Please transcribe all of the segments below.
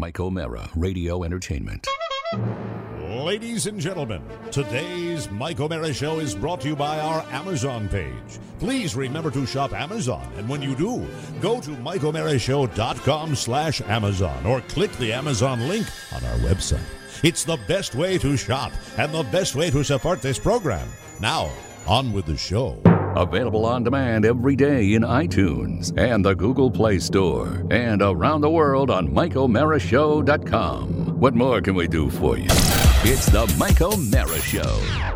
Mike O'Mara, Radio Entertainment. Ladies and gentlemen, today's Mike O'Mara Show is brought to you by our Amazon page. Please remember to shop Amazon, and when you do, go to MikeO'MaraShow.com/Amazon or click the Amazon link on our website. It's the best way to shop and the best way to support this program. Now, on with the show. Available on demand every day in iTunes and the Google Play Store and around the world on MikeO'MaraShow.com. What more can we do for you? It's the Mike O'Mara Show.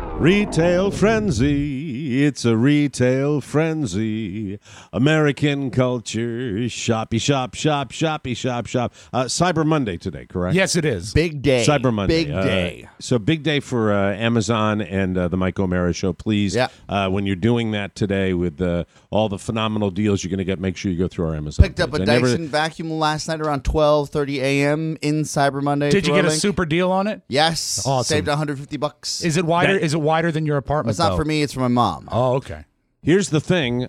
Retail frenzy, it's a retail frenzy. American culture, shoppy shop, shoppy shop. Cyber Monday today, correct? Yes, it is. Big day. Cyber Monday. Big day. So big day for Amazon and the Mike O'Mara Show. Please, when you're doing that today with all the phenomenal deals you're going to get, make sure you go through our Amazon Picked up page. a Dyson vacuum last night around 12:30 a.m. in Cyber Monday. Did you get a link. super deal on it? Yes. Awesome. Saved $150. Is it wider? Is it wider than your apartment? It's not though? for me. It's for my mom. Oh, okay. Here's the thing.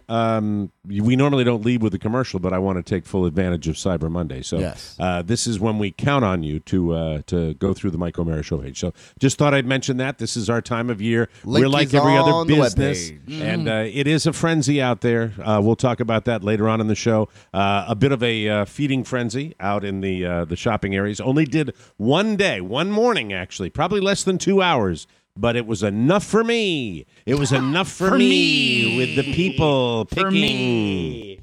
We normally don't lead with a commercial, but I want to take full advantage of Cyber Monday. So Yes. This is when we count on you to go through the Mike O'Mara Show page. So just thought I'd mention that. This is our time of year. Link We're like is every other on the business. webpage. And it is a frenzy out there. We'll talk about that later on in the show. A bit of a feeding frenzy out in the shopping areas. Only did one day, one morning actually, probably less than 2 hours. But it was enough for me. It was enough for me with the people picking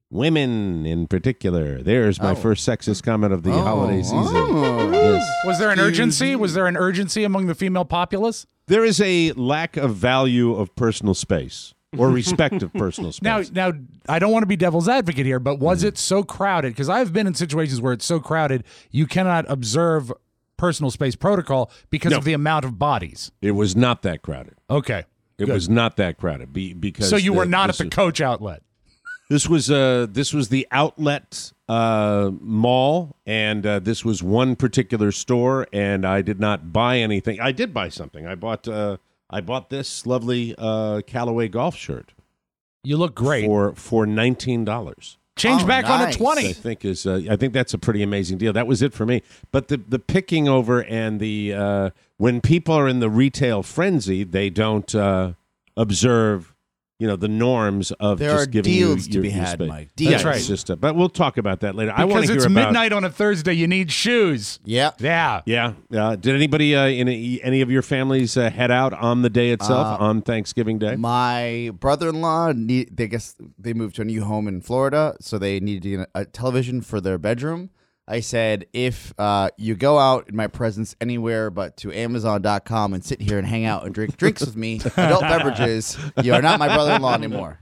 women in particular. There's my first sexist comment of the holiday season. Yes. Was there an urgency? Was there an urgency among the female populace? There is a lack of value of personal space or respect of personal space. Now, I don't want to be devil's advocate here, but was it so crowded? Because I've been in situations where it's so crowded you cannot observe personal space protocol because of the amount of bodies. It was not that crowded. Okay. It was not that crowded because So you were not at the Coach outlet. This was the outlet mall, and this was one particular store, and I did not buy anything. I did buy something. I bought this lovely Callaway golf shirt. You look great for $19. Change back on a 20. I think that's a pretty amazing deal. That was it for me. But the picking over and the when people are in the retail frenzy, they don't observe the norms of there just are giving deals you to be your had, space. Mike. That's Deals. right. It's just but we'll talk about that later. I want Because to it's hear about midnight on a Thursday. You need shoes. Yeah. Yeah. Yeah. Did anybody in any of your families head out on the day itself on Thanksgiving Day? My brother-in-law, they moved to a new home in Florida, so they needed to get a television for their bedroom. I said, if you go out in my presence anywhere but to Amazon.com and sit here and hang out and drink drinks with me, adult beverages, you are not my brother-in-law anymore.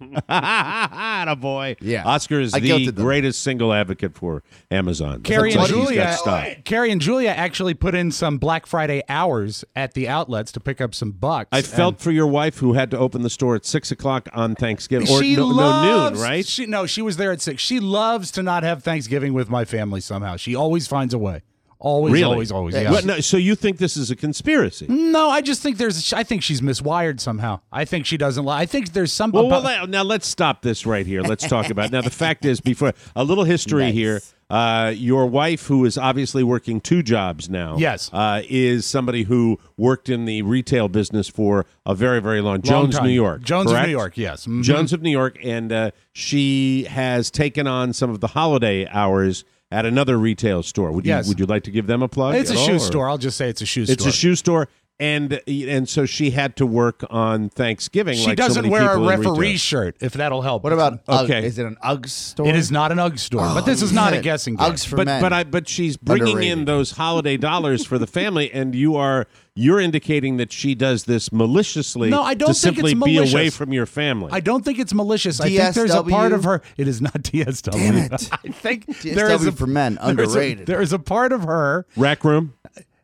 Attaboy. Yeah. Oscar is I the guilted them. greatest single advocate for Amazon. Carrie That's and why she's got Julia. stock. Carrie and Julia actually put in some Black Friday hours at the outlets to pick up some bucks. I felt for your wife who had to open the store at 6 o'clock on Thanksgiving. Or she no, loves, noon, right? She was there at 6. She loves to not have Thanksgiving with my family somehow. She always finds a way. Always, Really? always. Yeah. Yeah. What, no, so you think this is a conspiracy? No, I just think I think she's miswired somehow. I think she doesn't I think there's some. Now let's stop this right here. Let's talk about it. Now, the fact is, before a little history Nice. here, your wife, who is obviously working 2 jobs now, Yes. is somebody who worked in the retail business for a very, very long Jones, time. New York. Jones of correct? New York, yes. Mhm. Jones of New York, and she has taken on some of the holiday hours at another retail store. Would you like to give them a plug? It's a at all, shoe or- store. I'll just say it's a shoe store. It's a shoe store, and so she had to work on Thanksgiving. She like so doesn't many wear a people in retail. referee shirt, if that'll help. What about Ugg? Okay. Is it an Ugg store? It is not an Ugg store, but this is not a guessing game. Uggs for men. But she's bringing in Underrated. those holiday dollars for the family, and you're indicating that she does this maliciously. No, I don't to think simply it's be malicious. away from your family. I don't think it's malicious. I think there's a part of her. It is not DSW. Damn it. I think DSW there is a, for men, underrated. There is a part of her. Rack room.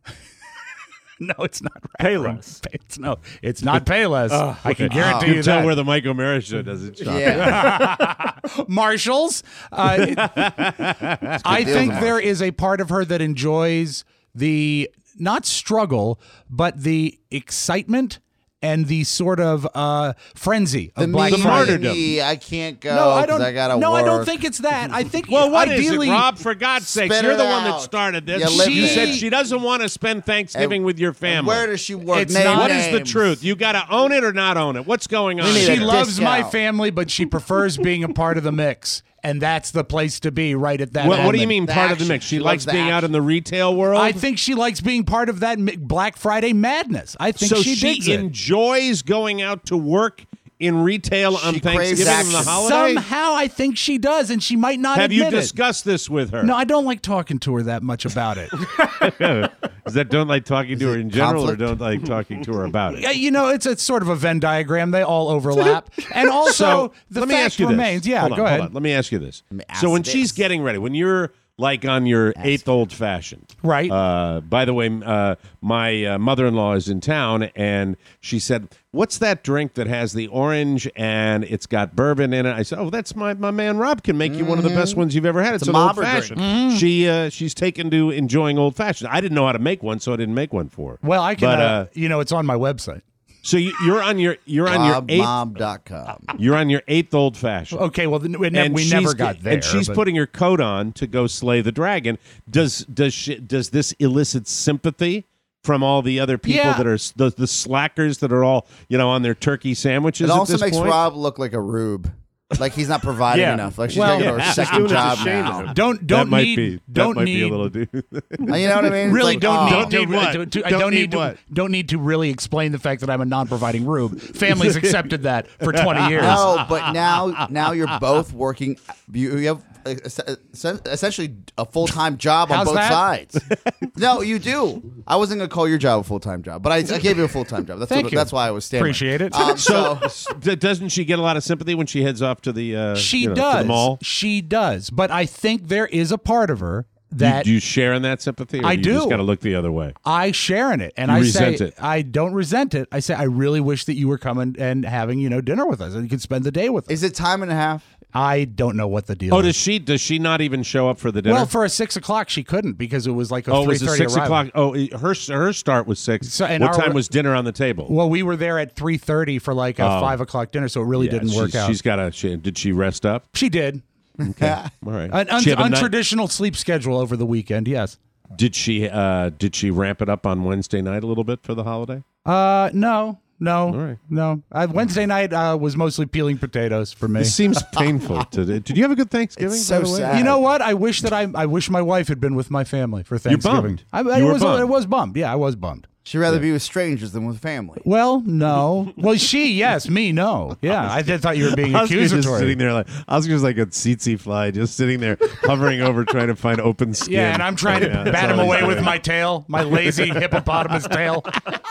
No, it's not Payless. It's not Payless. I can guarantee You you can tell that. where the Mike O'Mara show does it. Shop. Yeah. Marshalls. I think there is a part of her that enjoys the not struggle, but the excitement and the sort of frenzy of The Black me, Friday. me, I can't go. No, I don't. I gotta no, work. I don't think it's that. I think Well, what is ideally, it, Rob? For God's sakes, Spit you're it the one that out. started this. You live You it. said she doesn't want to spend Thanksgiving with your family. Where does she work? It's Name not- What is the names. truth? You got to own it or not own it. What's going on? We need She a loves my discount. family, but she prefers being a part of the mix, and that's the place to be right at that What do you moment. mean The part of the action. mix? She She likes loves the being out in action. the retail world? I think she likes being part of that Black Friday madness. I think so. she digs it. Enjoys going out to work in retail on She craves Thanksgiving and the action. holiday? Somehow, I think she does, and she might not Have you admit it. discussed this with her? No, I don't like talking to her that much about it. Is that don't like talking to her in general conflict? or don't like talking to her about it? Yeah, you know, it's sort of a Venn diagram. They all overlap, and also So the let me fact ask you remains. this. Yeah, hold on, go ahead. Hold on. Let me ask you this. ask So when this. she's getting ready, when you're like on your eighth old fashioned, Right. By the way, my mother-in-law is in town, and she said, "What's that drink that has the orange and it's got bourbon in it?" I said, "Oh, that's my man Rob can make you one of the best ones you've ever had. It's a an old mobber fashioned." drink. She's taken to enjoying old fashioned. I didn't know how to make one, so I didn't make one for her. Well, I can. But, you know, it's on my website. So you're on your eighth. Robmob.com. You're on your eighth old fashioned. Okay, well, we she's never got there. And she's but- putting her coat on to go slay the dragon. Does this elicit sympathy from all the other people Yeah. that are the slackers that are all on their turkey sandwiches? It at also this point point? Rob look like a rube. Like he's not providing Yeah. enough. Like she's Well, got to go to yeah, her she's second doing it to job shame now. him. don't that might need be don't that might need be a little dude. You know what I mean? It's really like, don't oh, need Don't to, need what? I Don't don't need need to what? don't need to really explain the fact that I'm a non-providing rube. Families accepted that for 20 years. No, but now you're both working. You have essentially a full-time job on How's both that? sides. No, you do. I wasn't gonna call your job a full-time job, but I gave you a full-time job. That's Thank you. That's why I was stammering. Appreciate it. So doesn't she get a lot of sympathy when she heads off to the She to the does. mall? She does. But I think there is a part of her that Do you share in that sympathy? Or I you just do. got to look the other way. I share in it, and You I resent say it. I don't resent it. I say I really wish that you were coming and having dinner with us, and you could spend the day with us. Is it time and a half? I don't know what the deal Oh, is. does she not even show up for the dinner? Well, for a 6 o'clock, she couldn't because it was like a oh, it was 3:30 a 6 arrival. o'clock. Oh, her start was 6. So- and what our- time was dinner on the table? Well, we were there at 3:30 for like a 5 o'clock dinner, so it really didn't work out. She's got did she rest up? She did All right. an She have a night- untraditional sleep schedule over the weekend. Yes. Did she ramp it up on Wednesday night a little bit for the holiday? No. right. No. Wednesday night was mostly peeling potatoes for me. It seems painful. Did you have a good Thanksgiving? It's so by the way? sad. You know what? I wish my wife had been with my family for Thanksgiving. bummed. I You were was bummed. I was bummed. Yeah, I was bummed. She'd rather be with strangers than with family. Well, no. Well, yes, me, no. Yeah, I thought you were being Oscar's just accusatory. sitting there like Oscar's like a tsetse fly, just sitting there hovering over, trying to find open skin. Yeah, and I'm trying to Yeah, that's bat him all he's away with doing. my tail, my lazy hippopotamus tail.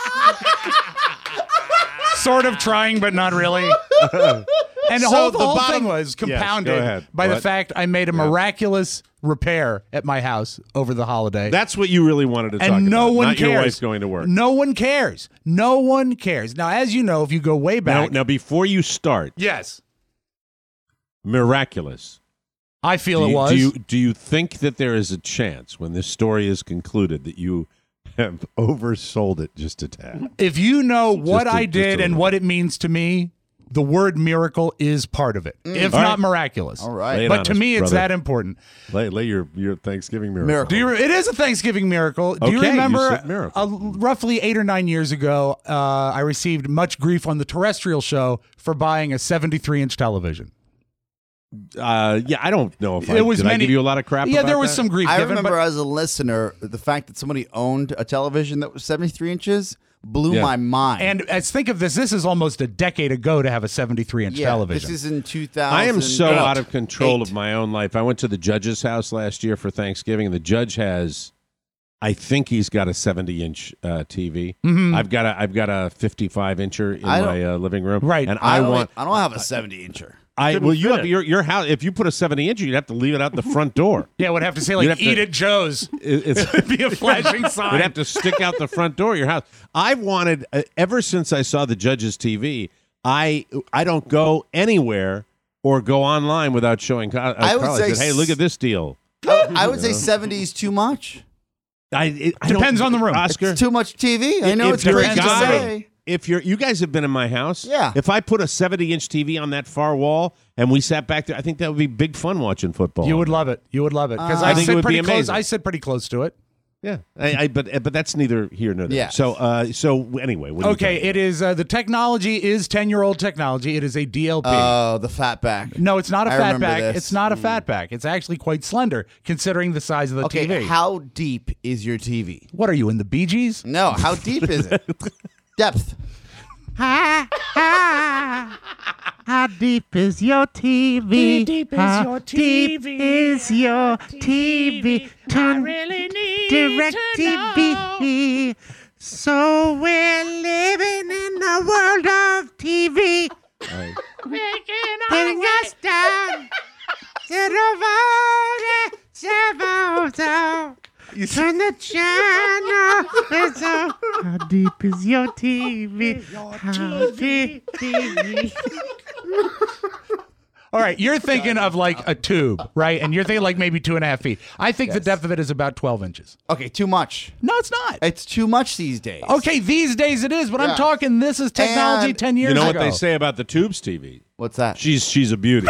Sort of trying, but not really. And the So whole, the the whole bottom- thing was compounded Yes, go ahead. by the What? fact I made a miraculous repair at my house over the holiday. That's what you really wanted to talk and no about. one not cares. your wife going to work. No one cares. No one cares. Now, as you know, if you go way back, Now, before you start, yes, miraculous. I feel it you, was. do you think that there is a chance when this story is concluded that you have oversold it just a tad? If you know what Just a- I just did a and little. what it means to me, the word miracle is part of it, if All not right. miraculous. All right. Lay it But on to us, me, it's brother. that important. Lay your Thanksgiving miracle. Miracle. It is a Thanksgiving miracle. Do you Okay, you remember said miracle. roughly 8 or 9 years ago, I received much grief on the terrestrial show for buying a 73-inch television. Yeah, I don't know if It was did I many- give you a lot of crap. Yeah, about there was that? some grief I given, remember but as a listener, the fact that somebody owned a television that was 73 inches blew Yeah. my mind. and think of this. This is almost a decade ago to have a 73-inch yeah, television. this is in 2000. I am so out of control of my own life. I went to the judge's house last year for Thanksgiving, and the judge has, I think he's got a 70-inch TV. Mm-hmm. I've got a 55-incher in I my living room, Right. And I I don't have a 70-incher. you have your house. If you put a 70-incher, you'd have to leave it out the front door. Yeah, would have to say You'd like have to- "Eat at Joe's." It's It'd be a flashing sign. We'd have to stick out the front door of your house. I've wanted ever since I saw the judge's TV. I don't go anywhere or go online without showing. I would say hey, look at this deal. I would say 70 is too much. I Depends on the room. Oscar. It's too much TV. I know If it's you're a crazy to guy- say. if you guys have been in my house, Yeah. If I put a 70-inch TV on that far wall and we sat back there, I think that would be big fun watching football. You would love it. You would love it because I I think it sit would be pretty close. amazing. I sit pretty close to it. Yeah, but that's neither here nor there. Yeah. So anyway, what do you Okay, think? it is the technology is 10-year-old technology. It is a DLP. Oh, the fat back. No, it's not a I fat remember back. this. It's not a fat back. It's actually quite slender considering the size of the Okay, TV. how deep is your TV? What are you in the Bee Gees? No, how deep is it? Depth. How deep is your TV? How deep is How your deep TV? is your TV? Turn really need direct to TV. So we're living in the world of TV. Taking us down to the vote. Turn the channel. How deep is your TV? How deep TV? All right, you're thinking of like a tube, right? And you're thinking like maybe 2.5 feet. I think the depth of it is about 12 inches. Okay, too much. No, it's not. It's too much these days. Okay, these days it is, but Yeah. I'm talking this is technology And 10 years You know ago. what they say about the Tubes TV? What's that? She's a beauty.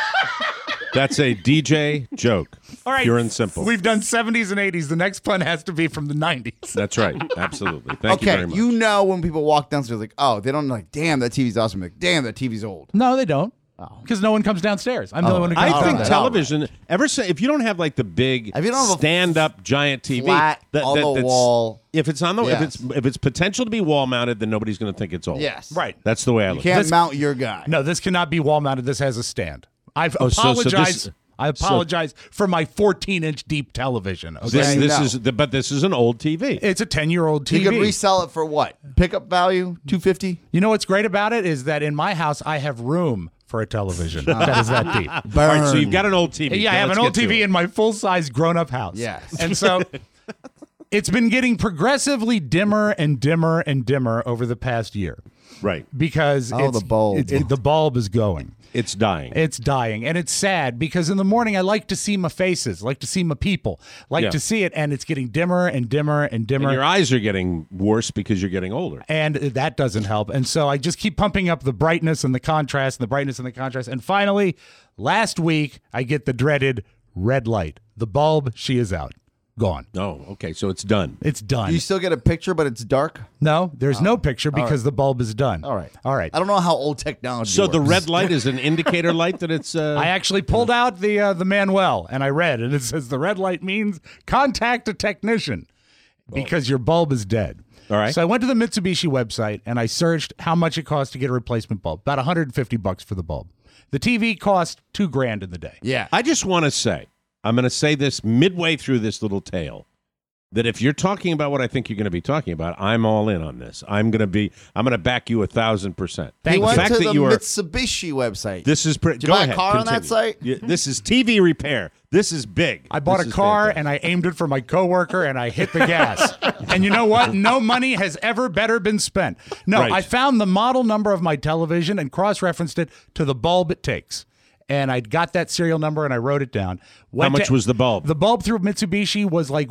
That's a DJ joke. All right, Pure and simple. We've done 70s and 80s. The next one has to be from the 90s. That's right. Absolutely. Thank you Okay, very much. you know when people walk downstairs, like, oh, they don't like, damn, that TV's awesome. Like, damn, that TV's old. No, they don't. Because no one comes downstairs. I'm the only one who comes I downstairs. think right. television. If you don't have like the big If you don't have a stand-up giant TV flat on the that's- wall. if it's on the Yes. if it's potential to be wall mounted, then nobody's going to think it's old. Yes. Right. That's the way I You look. can't This- mount your guy. No, this cannot be wall mounted. This has a stand. I've Oh, so apologized. this- I apologize for my 14-inch deep television. Okay? This no. but this is an old TV. It's a 10-year-old TV. You could resell it for what? Pickup value? $250? You know what's great about it is that in my house I have room for a television that is that deep. All right, so you've got an old TV. Yeah, I Now have let's an old get to TV it. in my full-size grown-up house. Yes. And so it's been getting progressively dimmer and dimmer and dimmer over the past year Right. because Oh, the bulb. the bulb is going. It's dying. It's dying, and it's sad because in the morning I like to see my faces, like to see my people, like Yeah. to see it, and it's getting dimmer and dimmer and dimmer. and your eyes are getting worse because you're getting older. And that doesn't help. And so I just keep pumping up the brightness and the contrast and the brightness and the contrast. And finally, last week, I get the dreaded red light. The bulb, she is out. Gone. Oh, okay, so it's done. It's done. You still get a picture, but it's dark? No, there's no picture because the bulb is done. All right. All right. I don't know how old technology So the works. red light is an indicator light that it's. I actually pulled out the manual and I read, and it says the red light means contact a technician because your bulb is dead. All right. So I went to the Mitsubishi website and I searched how much it costs to get a replacement bulb. About $150 for the bulb. The TV cost $2,000 in the day. Yeah. I just want to say, I'm going to say this midway through this little tale, that if you're talking about what I think you're going to be talking about, I'm all in on this. I'm going to back you 1,000%. He The went fact to that the you are. Mitsubishi website. This is pretty. Did you Go buy a ahead. car on that continue. site? Yeah, this is TV repair. This is big. I bought This a is car fantastic. and I aimed it for my coworker and I hit the gas. And you know what? No money has ever better been spent. No, Right. I found the model number of my television and cross-referenced it to the bulb it takes. And I got that serial number and I wrote it down. How much was the bulb? The bulb through Mitsubishi was like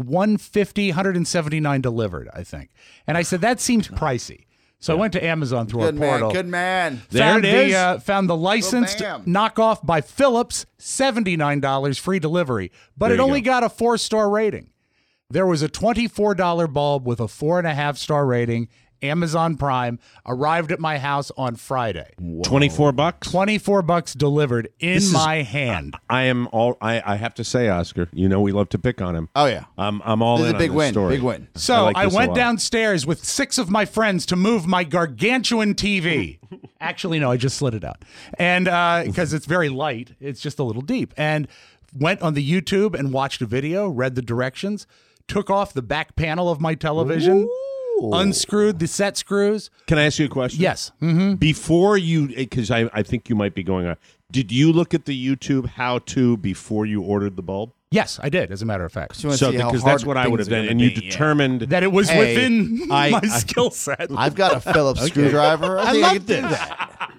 $179 delivered, I think. And I said, that seems pricey. So I went to Amazon through Good our man. portal. Good man. There Found it is. found the licensed bam. knockoff by Philips, $79 free delivery, but There it you only go. got a 4-star rating. There was a $24 bulb with a 4.5-star rating. Amazon Prime arrived at my house on Friday. $24. $24 delivered in This is- my hand. I am all. I have to say, Oscar. You know we love to pick on him. Oh, yeah. I'm all This is in a big on this win. story. Big win. So like I this a went lot. downstairs with 6 of my friends to move my gargantuan TV. Actually, no, I just slid it out. And because it's very light, it's just a little deep. And went on the YouTube and watched a video, read the directions, took off the back panel of my television, unscrewed the set screws. Can I ask you a question? Yes. Before you, because I think you might be going on. Did you look at the YouTube how-to before you ordered the bulb? Yes, I did, as a matter of fact. You wanna So see how because hard that's what I would have things are done, and gonna you be, yeah. determined That it was Hey, within I- my skill set. I've got a Phillips screwdriver. I think I love can do this. that.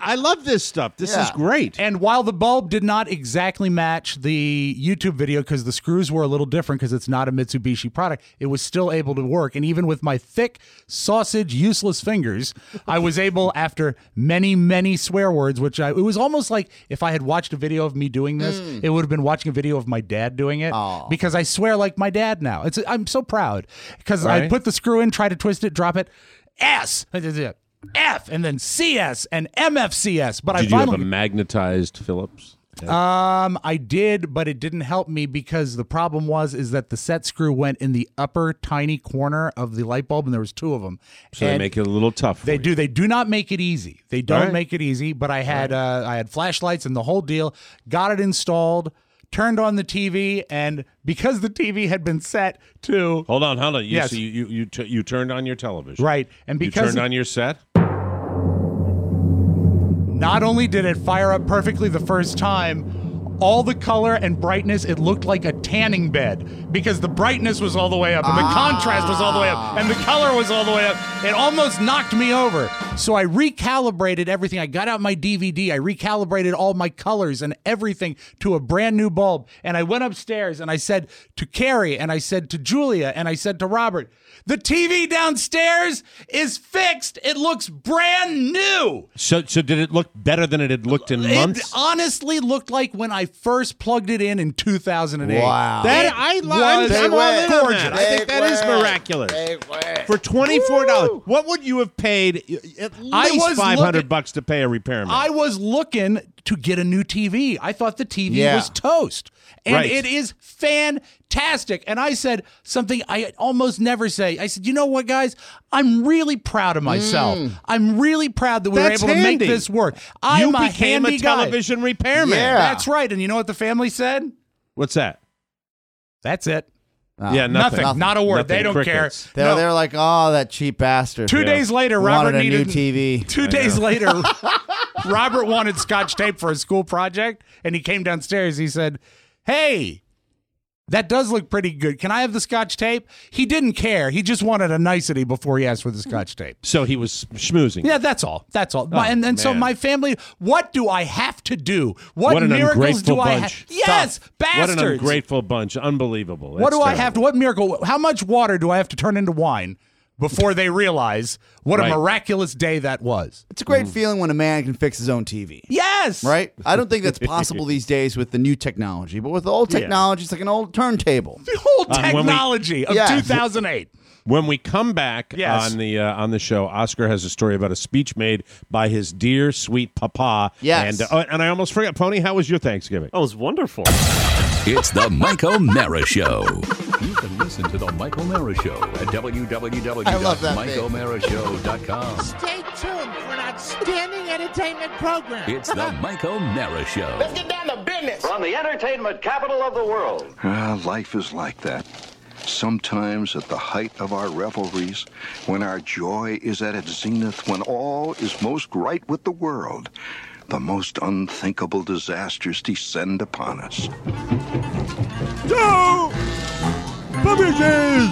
I love this stuff. This is great. And while the bulb did not exactly match the YouTube video because the screws were a little different because it's not a Mitsubishi product, it was still able to work. And even with my thick, sausage, useless fingers, I was able, after many, many swear words, it was almost like if I had watched a video of me doing this, it would have been watching a video of my dad doing it because I swear like my dad now. I'm so proud because I put the screw in, try to twist it, drop it, S, F, and then CS and MFCS. But Did you have a magnetized Phillips? I did, but it didn't help me because the problem is that the set screw went in the upper tiny corner of the light bulb, and there was 2 of them. So they make it a little tough. They do. They do not make it easy. They don't make it easy. But I had flashlights and the whole deal. Got it installed. Turned on the TV, and because the TV had been set to hold on. Yes. So you turned on your television, right? And because you turned on your set. Not only did it fire up perfectly the first time, all the color and brightness, it looked like a tanning bed because the brightness was all the way up and the contrast was all the way up and the color was all the way up. It almost knocked me over. So I recalibrated everything. I got out my DVD. I recalibrated all my colors and everything to a brand new bulb. And I went upstairs and I said to Carrie and I said to Julia and I said to Robert, the TV downstairs is fixed. It looks brand new. So did it look better than it had looked in months? It honestly looked like when I first plugged it in 2008. Wow. I'm all in on that. I think that is miraculous. For $24, what would you have paid? At least $500 to pay a repairman. I was looking to get a new TV. I thought the TV was toast. And it is fantastic. And I said something I almost never say. I said, you know what, guys? I'm really proud of myself. I'm really proud that we were able to make this work. You became a television repairman. Yeah. That's right. And you know what the family said? What's that? That's it. Yeah, nothing. Not a word. Nothing. They don't Crickets. care. They're like, oh, that cheap bastard. 2 days later, Robert wanted a needed new TV. 2 days later, Robert wanted Scotch tape for a school project, and he came downstairs. He said, hey, that does look pretty good. Can I have the Scotch tape? He didn't care. He just wanted a nicety before he asked for the Scotch tape. So he was schmoozing. Yeah, that's all. That's all. And so my family, what do I have to do? What an miracles do I have? bunch. Yes, bastards. What an ungrateful bunch. Unbelievable. What do I have to, what miracle, how much water do I have to turn into wine before they realize what a miraculous day that was? It's a great feeling when a man can fix his own TV. Yes. Right? I don't think that's possible these days with the new technology, but with the old technology, it's like an old turntable. The whole technology of 2008. When we come back on the show, Oscar has a story about a speech made by his dear, sweet papa. Yes. And I almost forgot, Pony, how was your Thanksgiving? Oh, it was wonderful. It's the Mike O'Mara Show. You can listen to the Mike O'Mara Show at www.mikeomarashow.com. Stay tuned for an outstanding entertainment program. It's the Mike O'Mara Show. Let's get down to business. From the entertainment capital of the world. Life is like that. Sometimes at the height of our revelries, when our joy is at its zenith, when all is most right with the world, the most unthinkable disasters descend upon us. Go! Publishers!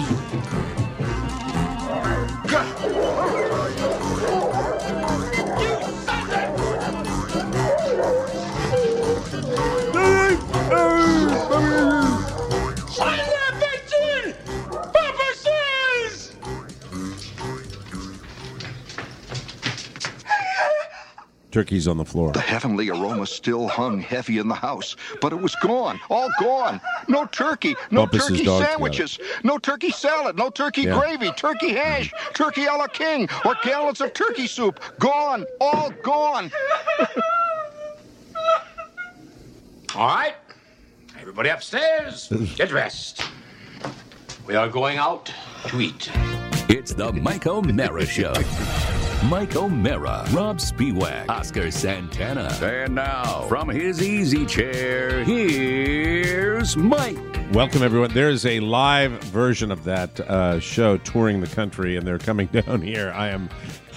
Turkey's on the floor. The heavenly aroma still hung heavy in the house, but it was gone, all gone. No turkey, no Bumpus' turkey dog's sandwiches, no turkey salad, no turkey gravy, turkey hash, turkey a la king, or gallons of turkey soup. Gone, all gone. All right. Everybody upstairs. Get dressed. We are going out to eat. It's the Mike O'Mara Show. Mike O'Mara, Rob Spiewak, Oscar Santana. And now, from his easy chair, here's Mike. Welcome, everyone. There is a live version of that show touring the country, and they're coming down here. I am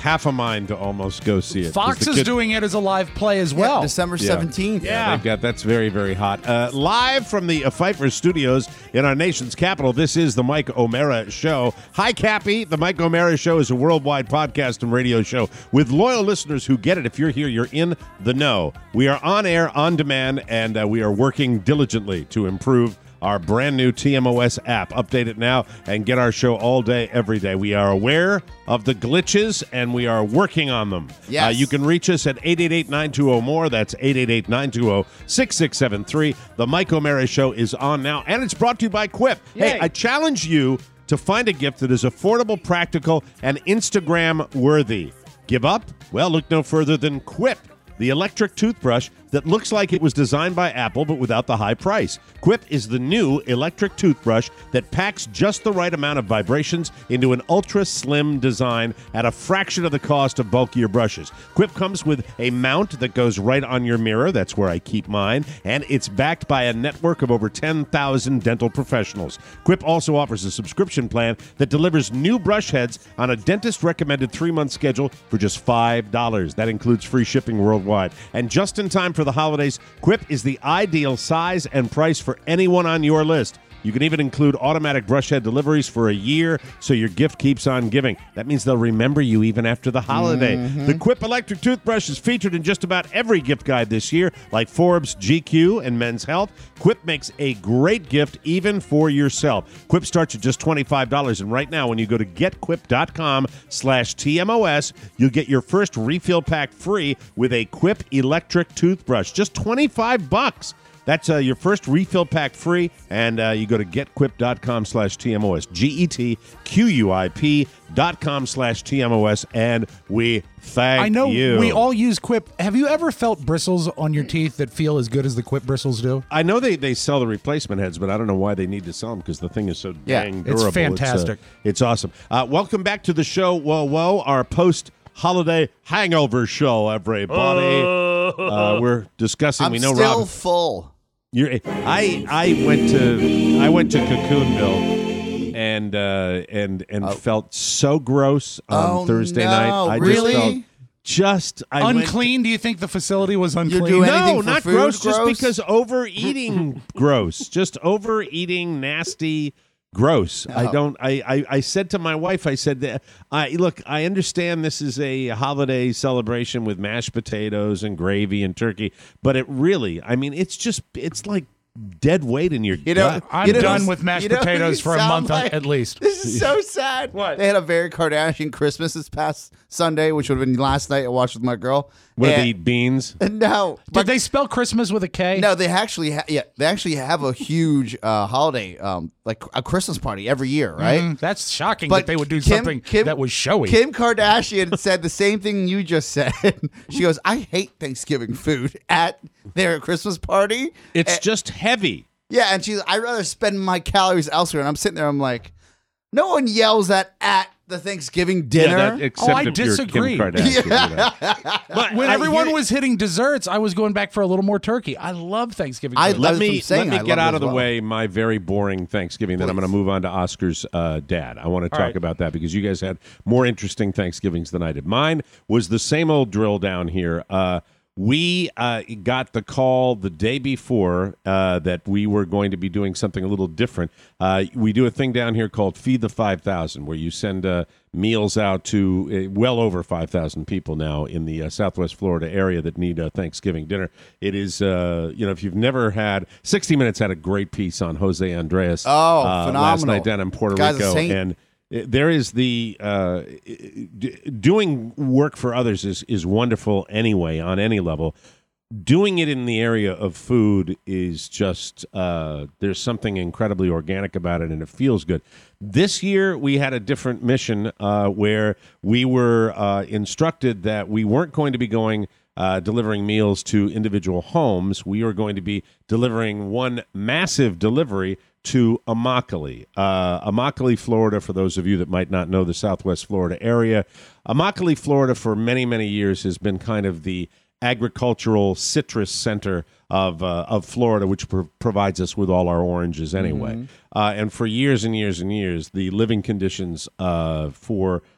half a mind to almost go see it. Fox is doing it as a live play as well. December 17th. Yeah, that's very, very hot. Live from the Pfeiffer Studios in our nation's capital, this is the Mike O'Meara Show. Hi, Cappy. The Mike O'Meara Show is a worldwide podcast and radio show with loyal listeners who get it. If you're here, you're in the know. We are on air, on demand, and we are working diligently to improve our brand new TMOS app. Update it now and get our show all day, every day. We are aware of the glitches, and we are working on them. Yes. You can reach us at 888-920-MORE. That's 888-920-6673. The Mike O'Meara Show is on now, and it's brought to you by Quip. Yay. Hey, I challenge you to find a gift that is affordable, practical, and Instagram-worthy. Give up? Well, look no further than Quip, the electric toothbrush that looks like it was designed by Apple but without the high price. Quip is the new electric toothbrush that packs just the right amount of vibrations into an ultra-slim design at a fraction of the cost of bulkier brushes. Quip comes with a mount that goes right on your mirror. That's where I keep mine. And it's backed by a network of over 10,000 dental professionals. Quip also offers a subscription plan that delivers new brush heads on a dentist-recommended 3-month schedule for just $5. That includes free shipping worldwide. And just in time for the holidays, Quip is the ideal size and price for anyone on your list. You can even include automatic brush head deliveries for a year so your gift keeps on giving. That means they'll remember you even after the holiday. The Quip electric toothbrush is featured in just about every gift guide this year, like Forbes, GQ, and Men's Health. Quip makes a great gift even for yourself. Quip starts at just $25, and right now when you go to getquip.com/TMOS, you'll get your first refill pack free with a Quip electric toothbrush. Just $25. That's your first refill pack free, and you go to getquip.com/TMOS, GETQUIP.com/TMOS, and we thank you. I know we all use Quip. Have you ever felt bristles on your teeth that feel as good as the Quip bristles do? I know they sell the replacement heads, but I don't know why they need to sell them because the thing is so dang durable. It's fantastic. It's awesome. Welcome back to the show, our post-holiday hangover show, everybody. We're discussing. We know still Rob. full. I went to Cocoonville and felt so gross on Thursday night. I just felt unclean. Do you think the facility was unclean? You're doing anything No, for not food, gross. Just because overeating, gross. Just overeating, nasty. Gross. I said to my wife, I said that look, I understand this is a holiday celebration with mashed potatoes and gravy and turkey, but it really, it's like dead weight in your gut. I'm done with mashed potatoes for a month at least. This is so sad. What? They had a very Kardashian Christmas this past Sunday, which would have been last night. I watched with my girl. What, they eat beans? No. Did they spell Christmas with a K? No, they actually have a huge holiday, like a Christmas party every year, right? That's shocking But that they would do something that was showy. Kim Kardashian said the same thing you just said. She goes, I hate Thanksgiving food at their Christmas party. It's just heavy. Yeah, and she's, I'd rather spend my calories elsewhere. And I'm sitting there, I'm like, no one yells that at the Thanksgiving dinner. Except I if disagree. You're Kim Kardashian. But when everyone was hitting desserts, I was going back for a little more turkey. I love Thanksgiving. Let me I get out of the well. way my very boring Thanksgiving. Then I'm going to move on to Oscar's dad. I want to talk about that because you guys had more interesting Thanksgivings than I did. Mine was the same old drill down here. We got the call the day before that we were going to be doing something a little different. We do a thing down here called Feed the 5,000, where you send meals out to well over 5,000 people now in the Southwest Florida area that need a Thanksgiving dinner. It is, if you've never had, 60 Minutes had a great piece on Jose Andres phenomenal. last night down in Puerto Rico. And there is the doing work for others is wonderful anyway on any level. Doing it in the area of food is just there's something incredibly organic about it, and it feels good. This year we had a different mission where we were instructed that we weren't going to be going delivering meals to individual homes. We are going to be delivering one massive delivery to Immokalee. Immokalee, Florida, for those of you that might not know the Southwest Florida area. Immokalee, Florida, for many, many years has been kind of the agricultural citrus center of Florida, which provides us with all our oranges anyway. And for years and years and years, the living conditions for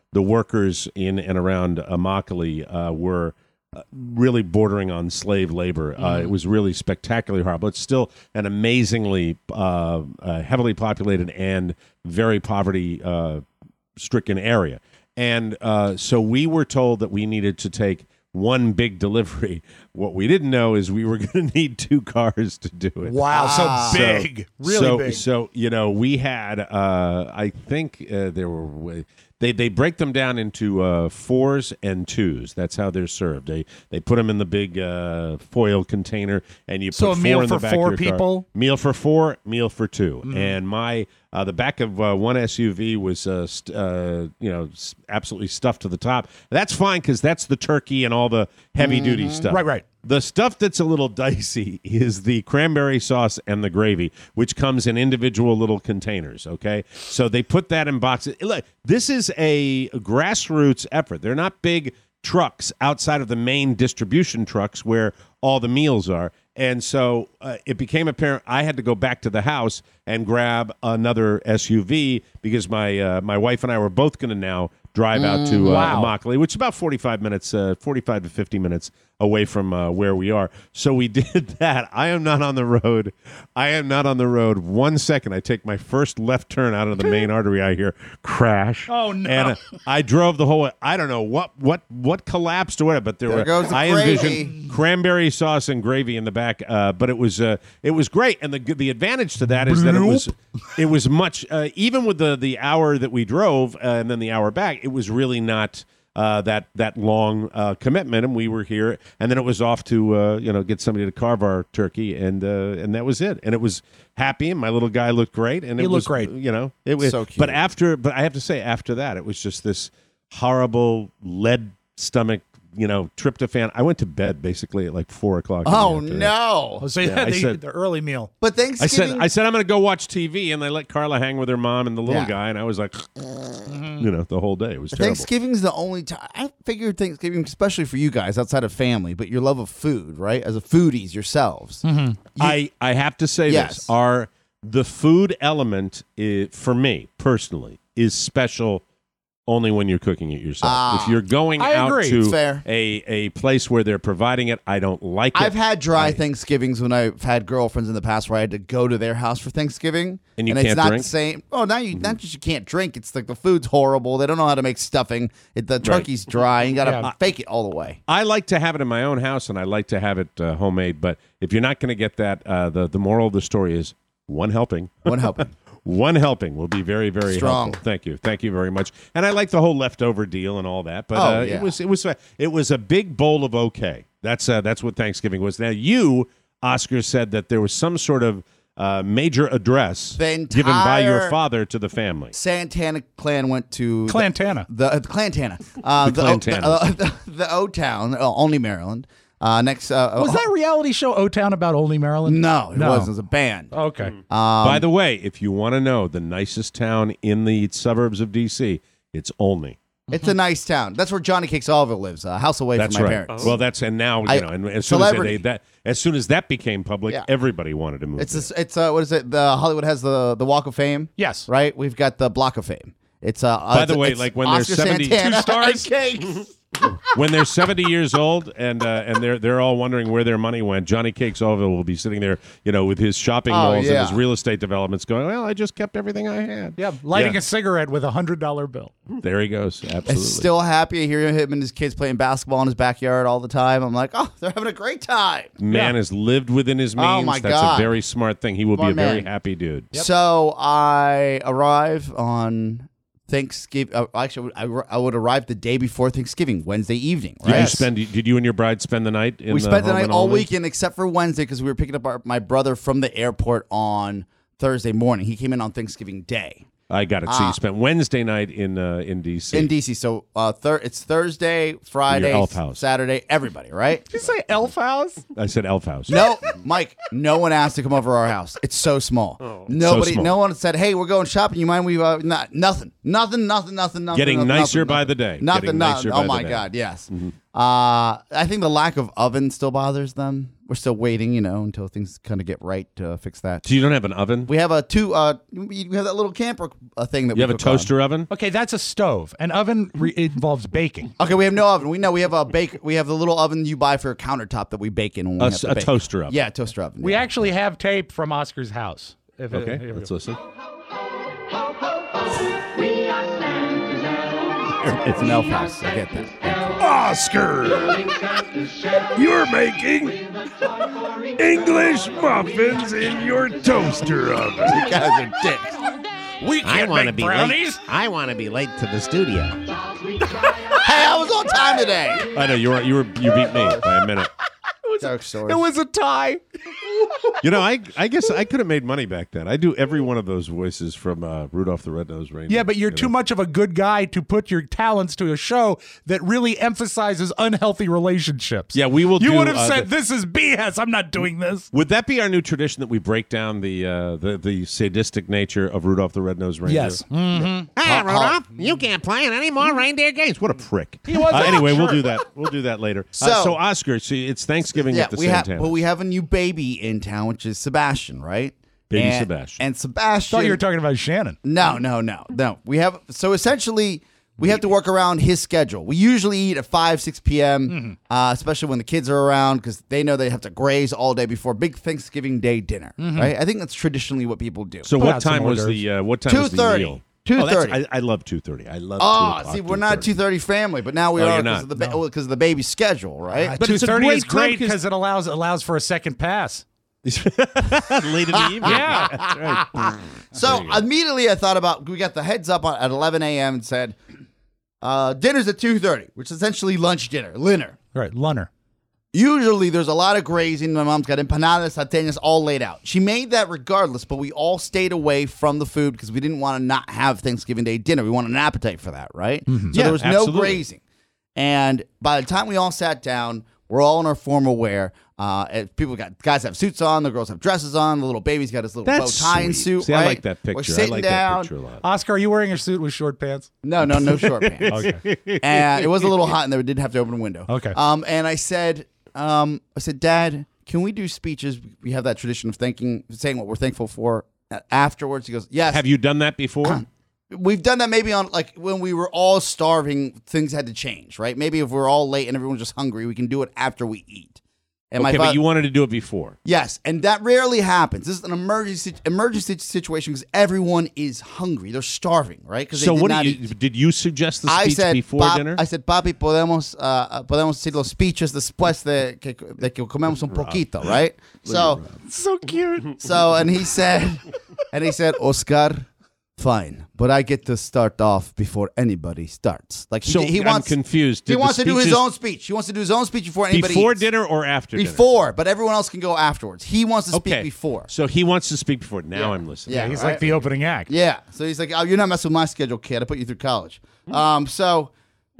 the workers in and around Immokalee were really bordering on slave labor. It was really spectacularly horrible. It's still an amazingly heavily populated and very poverty-stricken area. And so we were told that we needed to take one big delivery. What we didn't know is we were going to need 2 cars to do it. Wow, so big. Really big. So, we had, I think there were... They break them down into 4s and 2s. That's how they're served. They put them in the big foil container, and you put 4 a meal in the for back 4 of your people? Car. Meal for 4, meal for 2. And the back of one SUV was absolutely stuffed to the top. That's fine because that's the turkey and all the heavy duty stuff. Right. The stuff that's a little dicey is the cranberry sauce and the gravy, which comes in individual little containers, okay? So they put that in boxes. Look, this is a grassroots effort. They're not big trucks outside of the main distribution trucks where all the meals are. And so it became apparent I had to go back to the house and grab another SUV because my wife and I were both going to now drive out to Immokalee, which is about 45 to 50 minutes away from where we are. So we did that. I am not on the road. 1 second. I take my first left turn out of the main artery. I hear crash. Oh, no. And I drove the whole way. I don't know what collapsed or whatever, but there goes the I gravy. envisioned cranberry sauce and gravy in the back. But it was great. And the advantage to that is that it was much even with the hour that we drove and then the hour back, it was really not that long commitment, and we were here, and then it was off to get somebody to carve our turkey, and that was it. And it was happy, and my little guy looked great, and he it looked was great. It was so cute. But I have to say, after that, it was just this horrible lead stomach. Tryptophan. I went to bed basically at like 4 o'clock. Oh no! So the early meal. But Thanksgiving. I said I'm going to go watch TV, and they let Carla hang with her mom and the little guy, and I was like, the whole day it was terrible. Thanksgiving's the only time I figured Thanksgiving, especially for you guys outside of family, but your love of food, right? As a foodies yourselves, I have to say Yes. this: the food element for me personally is special. Only when you're cooking it yourself. If you're going out agree. to It's fair. a place where they're providing it, I don't like it. I've had dry Thanksgivings when I've had girlfriends in the past where I had to go to their house for Thanksgiving, And you it's can't not drink? the same. Oh, now not just you can't drink. It's like the food's horrible. They don't know how to make stuffing. The turkey's dry. You got to fake it all the way. I like to have it in my own house, and I like to have it homemade. But if you're not going to get that, the moral of the story is one helping. One helping. One helping will be very, very Strong. helpful. Thank you very much. And I like the whole leftover deal and all that. But it was a big bowl of okay. That's what Thanksgiving was. Now you, Oscar, said that there was some sort of major address given by your father to the family. Santana clan went to Clantana. The Clantana. The O-Town, Olney, Maryland. Next, Was that reality show O-Town about Olney, Maryland? No, it wasn't. It was a band. Okay. By the way, if you want to know the nicest town in the suburbs of D.C., it's Olney. It's a nice town. That's where Johnny Cakes Oliver lives, a house away That's from my right. parents. Well, and as soon as that became public, everybody wanted to move. It's what is it? The Hollywood has the Walk of Fame. Yes. Right. We've got the Block of Fame. It's By the way, like when Oscar there's 72 Santana stars, Cakes. when they're 70 years old and they're all wondering where their money went, Johnny Cakes Oliver will be sitting there, with his shopping malls and his real estate developments, going, "Well, I just kept everything I had." Yeah, lighting a cigarette with $100 bill. There he goes. Absolutely. Still happy. I hear him and his kids playing basketball in his backyard all the time. I'm like, oh, they're having a great time. Man has lived within his means. Oh, my That's God. a very smart thing. He will be a very man. happy dude. So I arrive on Thanksgiving. Actually, I would arrive the day before Thanksgiving, Wednesday evening. Right? Did you and your bride spend the night in We spent the home night in all Olney? weekend except for Wednesday because we were picking up my brother from the airport on Thursday morning. He came in on Thanksgiving Day. I got it. So you spent Wednesday night in D.C. In D.C. So it's Thursday, Friday, Elf house. Saturday, everybody, right? Did you say Elf House? I said Elf House. No, Mike, no one asked to come over our house. It's so small. Nobody, So small. no one said, hey, we're going shopping. You mind we, nothing. Getting nicer by the day. Nothing, Getting nicer oh by my the day. God, yes. I think the lack of oven still bothers them. we're still waiting, until things kind of get right to fix that. So you don't have an oven? We have we have that little camper thing that You have a toaster oven? Okay, that's a stove. An oven involves baking. Okay, we have no oven. We have we have the little oven you buy for a countertop that we bake in when we have to A bake. toaster oven. Yeah, a toaster oven. We actually have tape from Oscar's house. Okay, let's listen. It's an elf house. I get that. Oscar, you're making English muffins in your toaster oven. You guys are dicks. We can't make brownies. I want to be late to the studio. Hey, I was on time today. I know you beat me by a minute. Dark story. It was a tie. I guess I could have made money back then. I do every one of those voices from Rudolph the Red-Nosed Reindeer. Yeah, but you're too much of a good guy to put your talents to a show that really emphasizes unhealthy relationships. Yeah, we will. You would have said, "This is BS. I'm not doing this." Would that be our new tradition that we break down the sadistic nature of Rudolph the Red-Nosed Reindeer? Yes. Hey, Rudolph, you can't play in any more reindeer games. What a prick. was Anyway, sure. we'll do that. We'll do that later. So- Oscar, see, it's Thanksgiving Yeah, at the we have, Santana. but we have a new baby in town, which is Sebastian, right? Baby And- Sebastian. And I Sebastian. thought you were talking about Shannon. No. We have essentially we have to work around his schedule. We usually eat at 5-6 p.m., especially when the kids are around because they know they have to graze all day before big Thanksgiving Day dinner. Right? I think that's traditionally what people do. So Put what out some time was hors the what time was the 2:30. meal? 2:30. I love 2:30. I love. 2 Oh, o'clock, see, we're not a 2:30. 2:30 family, but now we Oh, are you're because not. of the baby's schedule, right? But it's a 2:30 great is great time 'cause- because it allows for a second pass. Late in the evening. Yeah. That's right. So immediately I thought about, we got the heads up at 11 a.m. and said, dinner's at 2:30, which is essentially lunch dinner. Right, Lunner. Usually there's a lot of grazing. My mom's got empanadas, salteñas all laid out. She made that regardless, but we all stayed away from the food because we didn't want to not have Thanksgiving Day dinner. We wanted an appetite for that, right? So Yeah, there was no absolutely. grazing. And by the time we all sat down, we're all in our formal wear. And guys have suits on, the girls have dresses on, the little baby's got his little That's bow tie and sweet. suit. See, right? I like that picture. We're sitting I like down. that picture a lot. Oscar, are you wearing a suit with short pants? No short pants. Okay. And it was a little hot in there. We didn't have to open a window. Okay. And I said, Dad, can we do speeches? We have that tradition of saying what we're thankful for afterwards. He goes, yes. Have you done that before? We've done that maybe on like when we were all starving, things had to change, right? Maybe if we're all late and everyone's just hungry, we can do it after we eat. And Okay, but you wanted to do it before. Yes, and that rarely happens. This is an emergency situation because everyone is hungry. They're starving, right? So did you suggest the speech before dinner? I said, Papi, podemos decir los speeches después de que comemos un poquito, right? So cute. So and he said, Oscar, fine, but I get to start off before anybody starts. Like I'm confused. He Did the wants to do his speeches- own speech. He wants to do his own speech before anybody Before eats. dinner or after dinner? Before, but everyone else can go afterwards. He wants to speak before. So he wants to speak before. Now I'm listening. Yeah, He's right? like the opening act. Yeah. So he's like, oh, you're not messing with my schedule, kid. I put you through college. So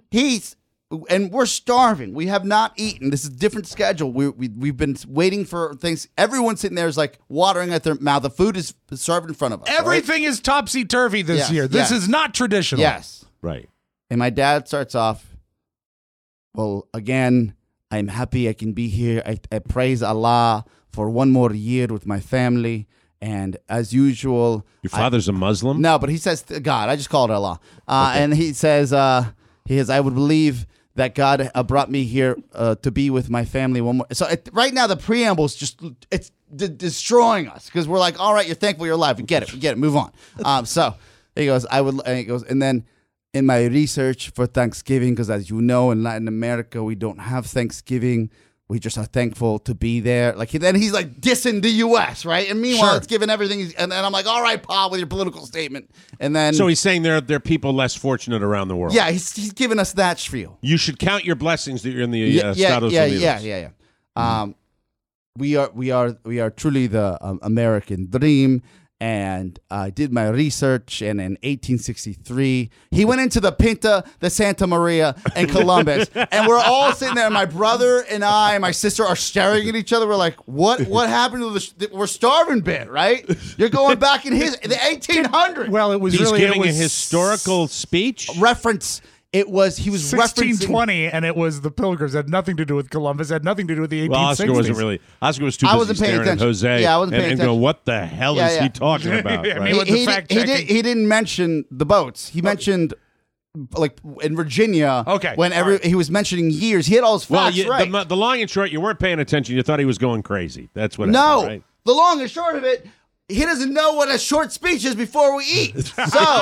and we're starving. We have not eaten. This is a different schedule. We've been waiting for things. Everyone sitting there is like watering at their mouth. The food is served in front of us. right? Everything is topsy-turvy this Yes, year. This yes. is not traditional. Yes. Right. And my dad starts off, well, again, I'm happy I can be here. I praise Allah for one more year with my family. And as usual, Your father's a Muslim? no, but he says God. I just called it Allah. And he says, I would believe that God brought me here to be with my family one more. So right now, the preamble is just, it's destroying us because we're like, all right, you're thankful you're alive. We get it. Move on. So he goes, and then in my research for Thanksgiving, because as you know, in Latin America, we don't have Thanksgiving. We just are thankful to be there. Like then he's like dissing the U.S., right? And meanwhile, it's giving everything. And then I'm like, all right, Pa, with your political statement. And then So he's saying there are people less fortunate around the world. yeah, he's giving us that spiel. You should count your blessings that you're in the Estados Unidos. Yeah. We are truly the American dream. And I did my research, and in 1863, he went into the Pinta de Santa Maria in Columbus, and we're all sitting there. My brother and I and my sister are staring at each other. We're like, "What happened to we're starving bit, right? You're going back in the 1800s." Well, it was He's really giving it was a historical speech. Reference He was referencing 1620, and it was the Pilgrims. It had nothing to do with Columbus. It had nothing to do with the 1860s. Well, Oscar wasn't really. Oscar was too I busy wasn't paying staring at attention. Jose Yeah, I wasn't paying and going, attention. "What the hell Yeah, is yeah. he talking about?" Yeah, I right? mean, with the fact-checking. He didn't mention the boats. He mentioned like in Virginia. Okay, when all right. he was mentioning years, he had all his facts right. the long and short, you weren't paying attention. You thought he was going crazy. That's what No, happened, right? the long and short of it, he doesn't know what a short speech is before we eat. So,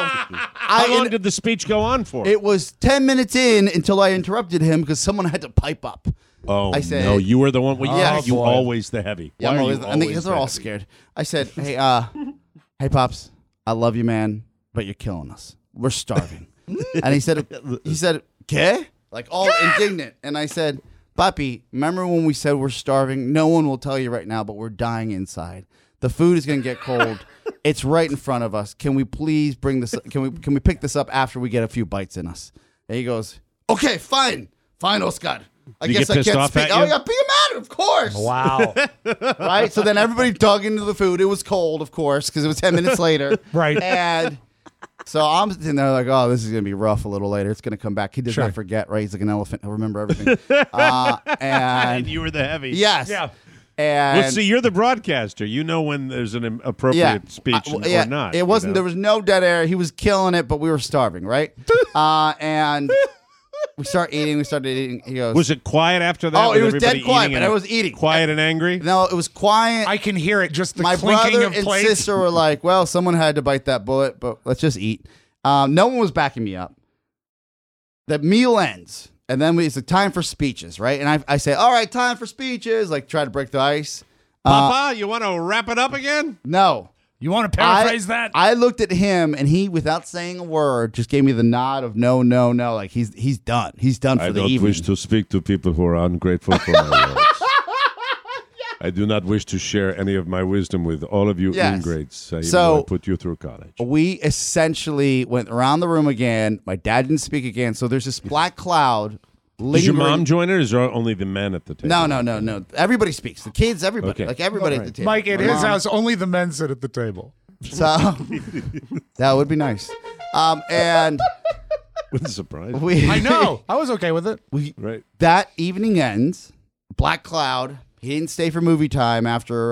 How long did the speech go on for? it was 10 minutes in until I interrupted him because someone had to pipe up. Oh, I said- no, you were the one. Well, Yeah. you boy. always the heavy. Yeah, Why I'm are always, you I think always they're all the heavy? scared. I said, hey, Pops, I love you, man, but you're killing us. We're starving. And he said, ¿qué? Like all indignant. And I said, Papi, remember when we said we're starving? No one will tell you right now, but we're dying inside. The food is going to get cold. It's right in front of us. Can we please bring this? Can we pick this up after we get a few bites in us? And he goes, okay, fine, Oscar. I Did you guess get I pissed can't off speak. at Oh you? yeah, be mad, of course. Wow. Right? So then everybody dug into the food. It was cold, of course, because it was 10 minutes later. Right. And so I'm sitting there like, oh, this is going to be rough a little later. It's going to come back. He does Sure. not forget, right? He's like an elephant. He'll remember everything. And And you were the heavy. yes. Yeah. And Well, see, you're the broadcaster. You know when there's an appropriate speech yeah, or not. It wasn't. you know? There was no dead air. He was killing it, but we were starving, right? And we started eating. He goes, Was it quiet after that? Oh, with it was everybody dead quiet, eating but and I was eating. Quiet and angry? no, it was quiet. I can hear it, just the My clinking brother of and plates. sister were like, well, someone had to bite that bullet, but let's just eat. No one was backing me up. The meal ends, and then it's time for speeches, right? And I say, all right, time for speeches, like try to break the ice. Papa, you want to wrap it up again? No. You want to paraphrase that? I looked at him, and he, without saying a word, just gave me the nod of no, no, no. Like he's done. He's done for the evening. to speak to people who are ungrateful for my words. I do not wish to share any of my wisdom with all of you Yes. ingrates. Even So- though I put you through college. We essentially went around the room again. My dad didn't speak again. So there's this black cloud. Did your lingering- mom join her? Or is there only the men at the table? No. Everybody speaks. The kids, everybody. Okay. Like everybody at the table. Mike, at My his mom. house, only the men sit at the table. So that would be nice. And Wouldn't surprise me. we I know. I was okay with it. Right. that evening ends. Black cloud. He didn't stay for movie time after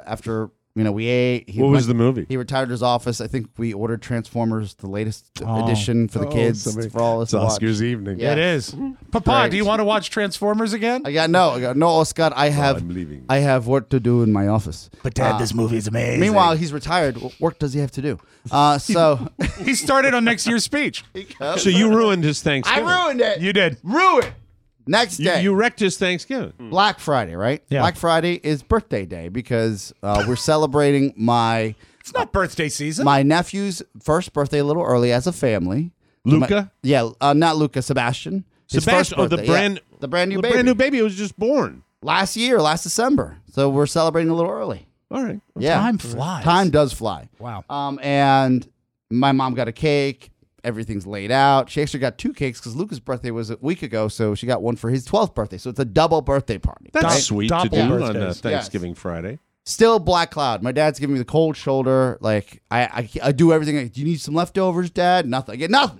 we ate. He What was went- the movie? He retired to his office. I think we ordered Transformers, the latest edition for the kids for all us It's to watch. Oscar's evening. Yeah. It is. Papa, Great. do you want to watch Transformers again? I got no, Oscar. I have I'm leaving. I have work to do in my office. But Dad, this movie is amazing. Meanwhile, he's retired. What work does he have to do? So He started on next year's speech. So you ruined his I Thanksgiving. ruined it. You did. Ruined. Next You, day, you wrecked his Thanksgiving. Black Friday, right? Yeah. Black Friday is birthday day because we're celebrating my It's not birthday season. nephew's first birthday a little early as a family. Luca? Not Luca. Sebastian. His Sebastian, first the birthday, brand, the brand new the baby. brand new baby was just born. Last December. So we're celebrating a little early. All right. Yeah, Time flies. Time does fly. Wow. And my mom got a cake. Everything's laid out. She actually got 2 cakes because Luca's birthday was a week ago, so she got one for his 12th birthday. So it's a double birthday party. That's right? sweet to Double do on birthdays. Thanksgiving Friday. Still black cloud. My dad's giving me the cold shoulder. Like I do everything. Like, do you need some leftovers, Dad? Nothing. I get nothing.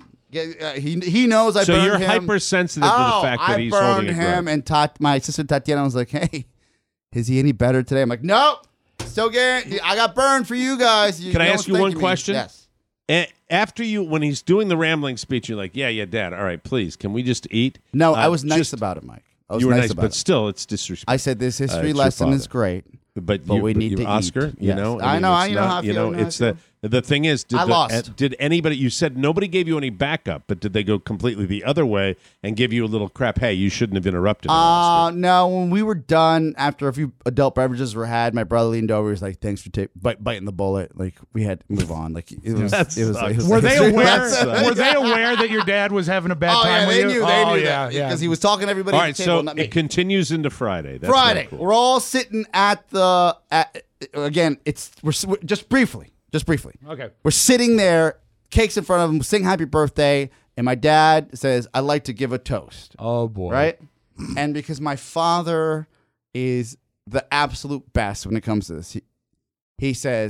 He knows I So burned you're him. hypersensitive to the fact that he's I holding burned a him, grudge. and my sister Tatiana was like, "Hey, is he any better today?" I'm like, "Nope, still getting. I got burned for you guys." Can I No ask one's you one thanking me. question? Yes. After when he's doing the rambling speech, you're like, yeah, Dad. All right, please, can we just eat? No, I was nice just- about it, Mike. I was You were nice nice, about but it. still, it's disrespectful. I said this history it's your lesson is father. great. But we need to Oscar, eat. you Yes. know, I know, it's you know how I not- you feel, know, you know how I it's feel. the thing is, I lost. Did anybody? You said nobody gave you any backup, but did they go completely the other way and give you a little crap? Hey, you shouldn't have interrupted. me, Oscar. No, when we were done, after a few adult beverages were had, my brother leaned over. He was like, "Thanks for biting the bullet." Like we had to move on. Like it was. That It was. sucks. It was Were they aware? That's- Were they aware that your dad was having a bad Oh time yeah, with they you? knew. They Oh, knew yeah, that yeah. because he was talking to everybody All at right, the table, so not me. it continues into Friday. That's Friday, really cool. we're all sitting at the. Again, we're just briefly. Okay. We're sitting there, cakes in front of him, sing happy birthday, and my dad says, "I'd like to give a toast." Oh boy. Right? And because my father is the absolute best when it comes to this, he says,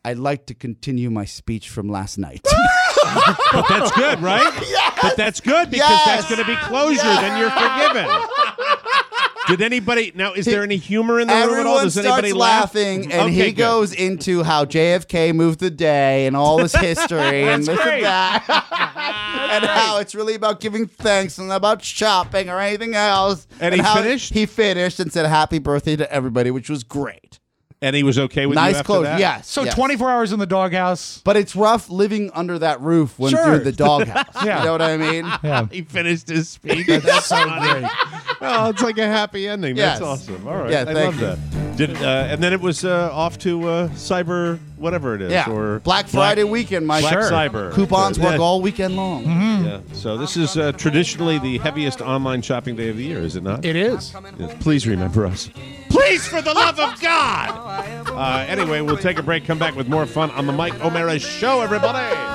I'd like to continue my speech from last night. But that's good, right? Yes! But that's good because Yes! that's going to be closure. Then you're forgiven. Did anybody now? Is there any humor in the room at all? Everyone Does anybody starts laugh? laughing, and Okay, he good. goes into how JFK moved the day and all this history and this great. and that, and how it's really about giving thanks and not about shopping or anything else. And he how finished? He finished and said happy birthday to everybody, which was great. And he was okay with you Nice after close, that? yes. So yes. 24 hours in the doghouse. But it's rough living under that roof when Sure. you're in the doghouse. Yeah. You know what I mean? Yeah. He finished his speech. That's so great. Oh, it's like a happy ending. Yes. That's awesome. All right. Yeah, I thank love that. And then it was off to Cyber, whatever it is. Yeah. Or Black Friday weekend, my Black sure. Cyber. Coupons Yeah. work all weekend long. Yeah. So this is traditionally the heaviest online shopping day of the year, is it not? It is. Yes. Please remember us. Please, for the love of God. Anyway, we'll take a break, come back with more fun on the Mike O'Mara Show, everybody.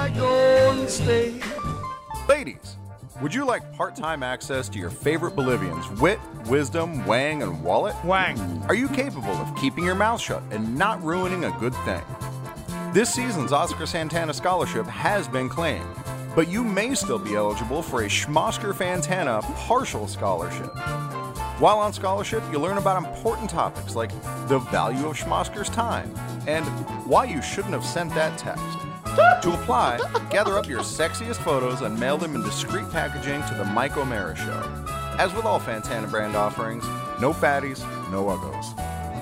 Ladies, would you like part-time access to your favorite Bolivians, Wit, Wisdom, Wang, and Wallet? Wang. Are you capable of keeping your mouth shut and not ruining a good thing? This season's Oscar Santana Scholarship has been claimed, but you may still be eligible for a Schmosker Fantana partial scholarship. While on scholarship, you'll learn about important topics like the value of Schmosker's time and why you shouldn't have sent that text. To apply, gather up your sexiest photos and mail them in discreet packaging to the Mike O'Mara Show. As with all Fantana brand offerings, no fatties, no uggos.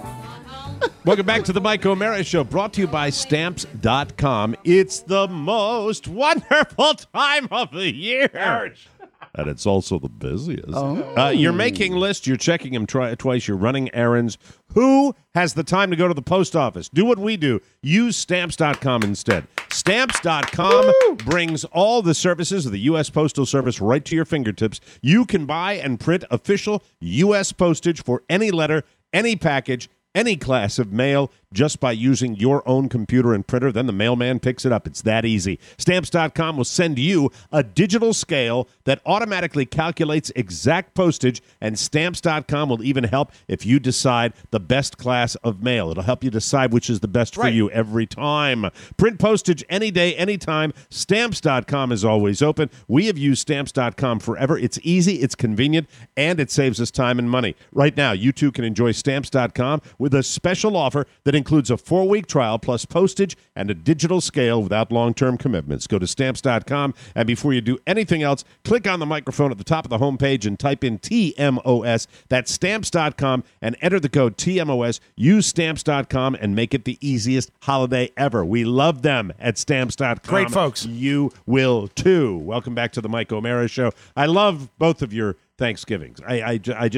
Welcome back to the Mike O'Mara Show, brought to you by Stamps.com. It's the most wonderful time of the year. And it's also the busiest. You're making lists, you're checking them twice, you're running errands. Who has the time to go to the post office? Do what we do. Use Stamps.com instead. Stamps.com brings all the services of the U.S. Postal Service right to your fingertips. You can buy and print official U.S. postage for any letter, any package, any class of mail just by using your own computer and printer. Then the mailman picks it up. It's that easy. Stamps.com will send you a digital scale that automatically calculates exact postage, and Stamps.com will even help if you decide the best class of mail. It'll help you decide which is the best for you every time. Print postage any day, anytime. Stamps.com is always open. We have used Stamps.com forever. It's easy, it's convenient, and it saves us time and money. Right now, you too can enjoy Stamps.com with a special offer that includes a 4-week trial plus postage and a digital scale without long-term commitments. Go to Stamps.com, and before you do anything else, click on the microphone at the top of the homepage and type in TMOS. That's Stamps.com, and enter the code TMOS. Use Stamps.com and make it the easiest holiday ever. We love them at Stamps.com. Great folks. You will too. Welcome back to the Mike O'Mara Show. I love both of your Thanksgivings. I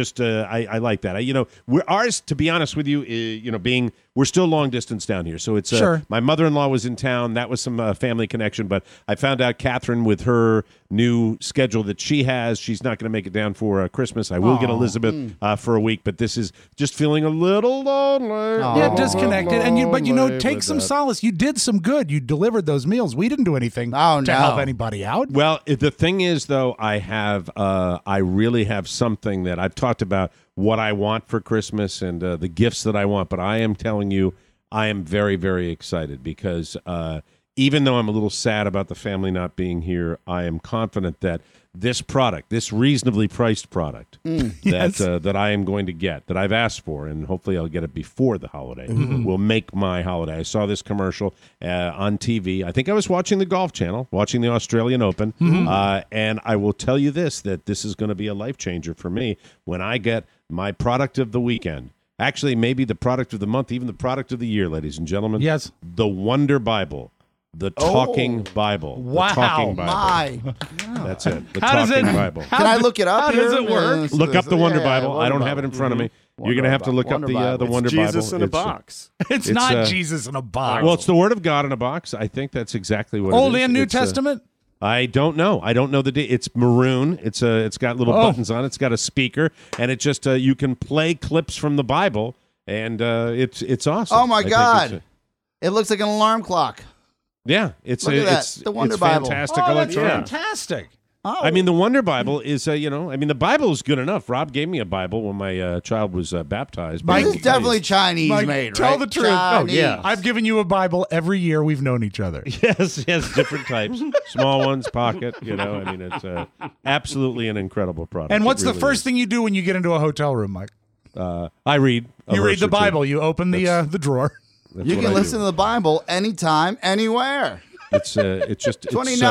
like that. We're ours, to be honest with you, we're still long distance down here. So it's Sure. My mother-in-law was in town. That was some family connection. But I found out Catherine, with her new schedule that she has, she's not going to make it down for Christmas. I will get Elizabeth for a week, but this is just feeling a little lonely. Yeah, disconnected. And take some solace. You did some good. You delivered those meals. We didn't do anything to help anybody out. Well, the thing is, though, I really have something that I've talked about what I want for Christmas and the gifts that I want. But I am telling you, I am very, very excited because even though I'm a little sad about the family not being here, I am confident that this product, this reasonably priced product that I am going to get, that I've asked for, and hopefully I'll get it before the holiday, will make my holiday. I saw this commercial on TV. I think I was watching the Golf Channel, watching the Australian Open, and I will tell you that this is going to be a life changer for me when I get my product of the weekend. Actually, maybe the product of the month, even the product of the year, ladies and gentlemen. Yes. The Wonder Bible. The Talking Bible. Wow. The Talking Bible. My. That's it. The How does Talking it- Bible. Can I look it up? How does here? it work? Look up the Wonder Yeah, Bible. I don't Wonder have it in Bible. front of me. You're going to have to look up the Wonder Bible. Jesus in a It's, box. It's It's, not Jesus in a box. Well, it's the Word of God in a box. I think that's exactly what Old it is. and New It's, Testament? I don't know. I don't know the date. It's maroon. It's got little buttons on it. It's got a speaker, and it just you can play clips from the Bible, and it's awesome. Oh my I think God! It looks like an alarm clock. yeah, it's Look at that. it's The Wonder it's Bible. fantastic Oh, that's electronics. fantastic. Oh. I mean, the Wonder Bible is, the Bible is good enough. Rob gave me a Bible when my child was baptized. This is definitely Chinese Mike, made, tell right? the truth. Chinese. Oh, yeah. I've given you a Bible every year we've known each other. Yes, different types. Small ones, pocket, it's absolutely an incredible product. And what's It the really first is. thing you do when you get into a hotel room, Mike? I read. You read the Bible. You open the drawer. That's You what can I listen do. to the Bible anytime, anywhere. It's just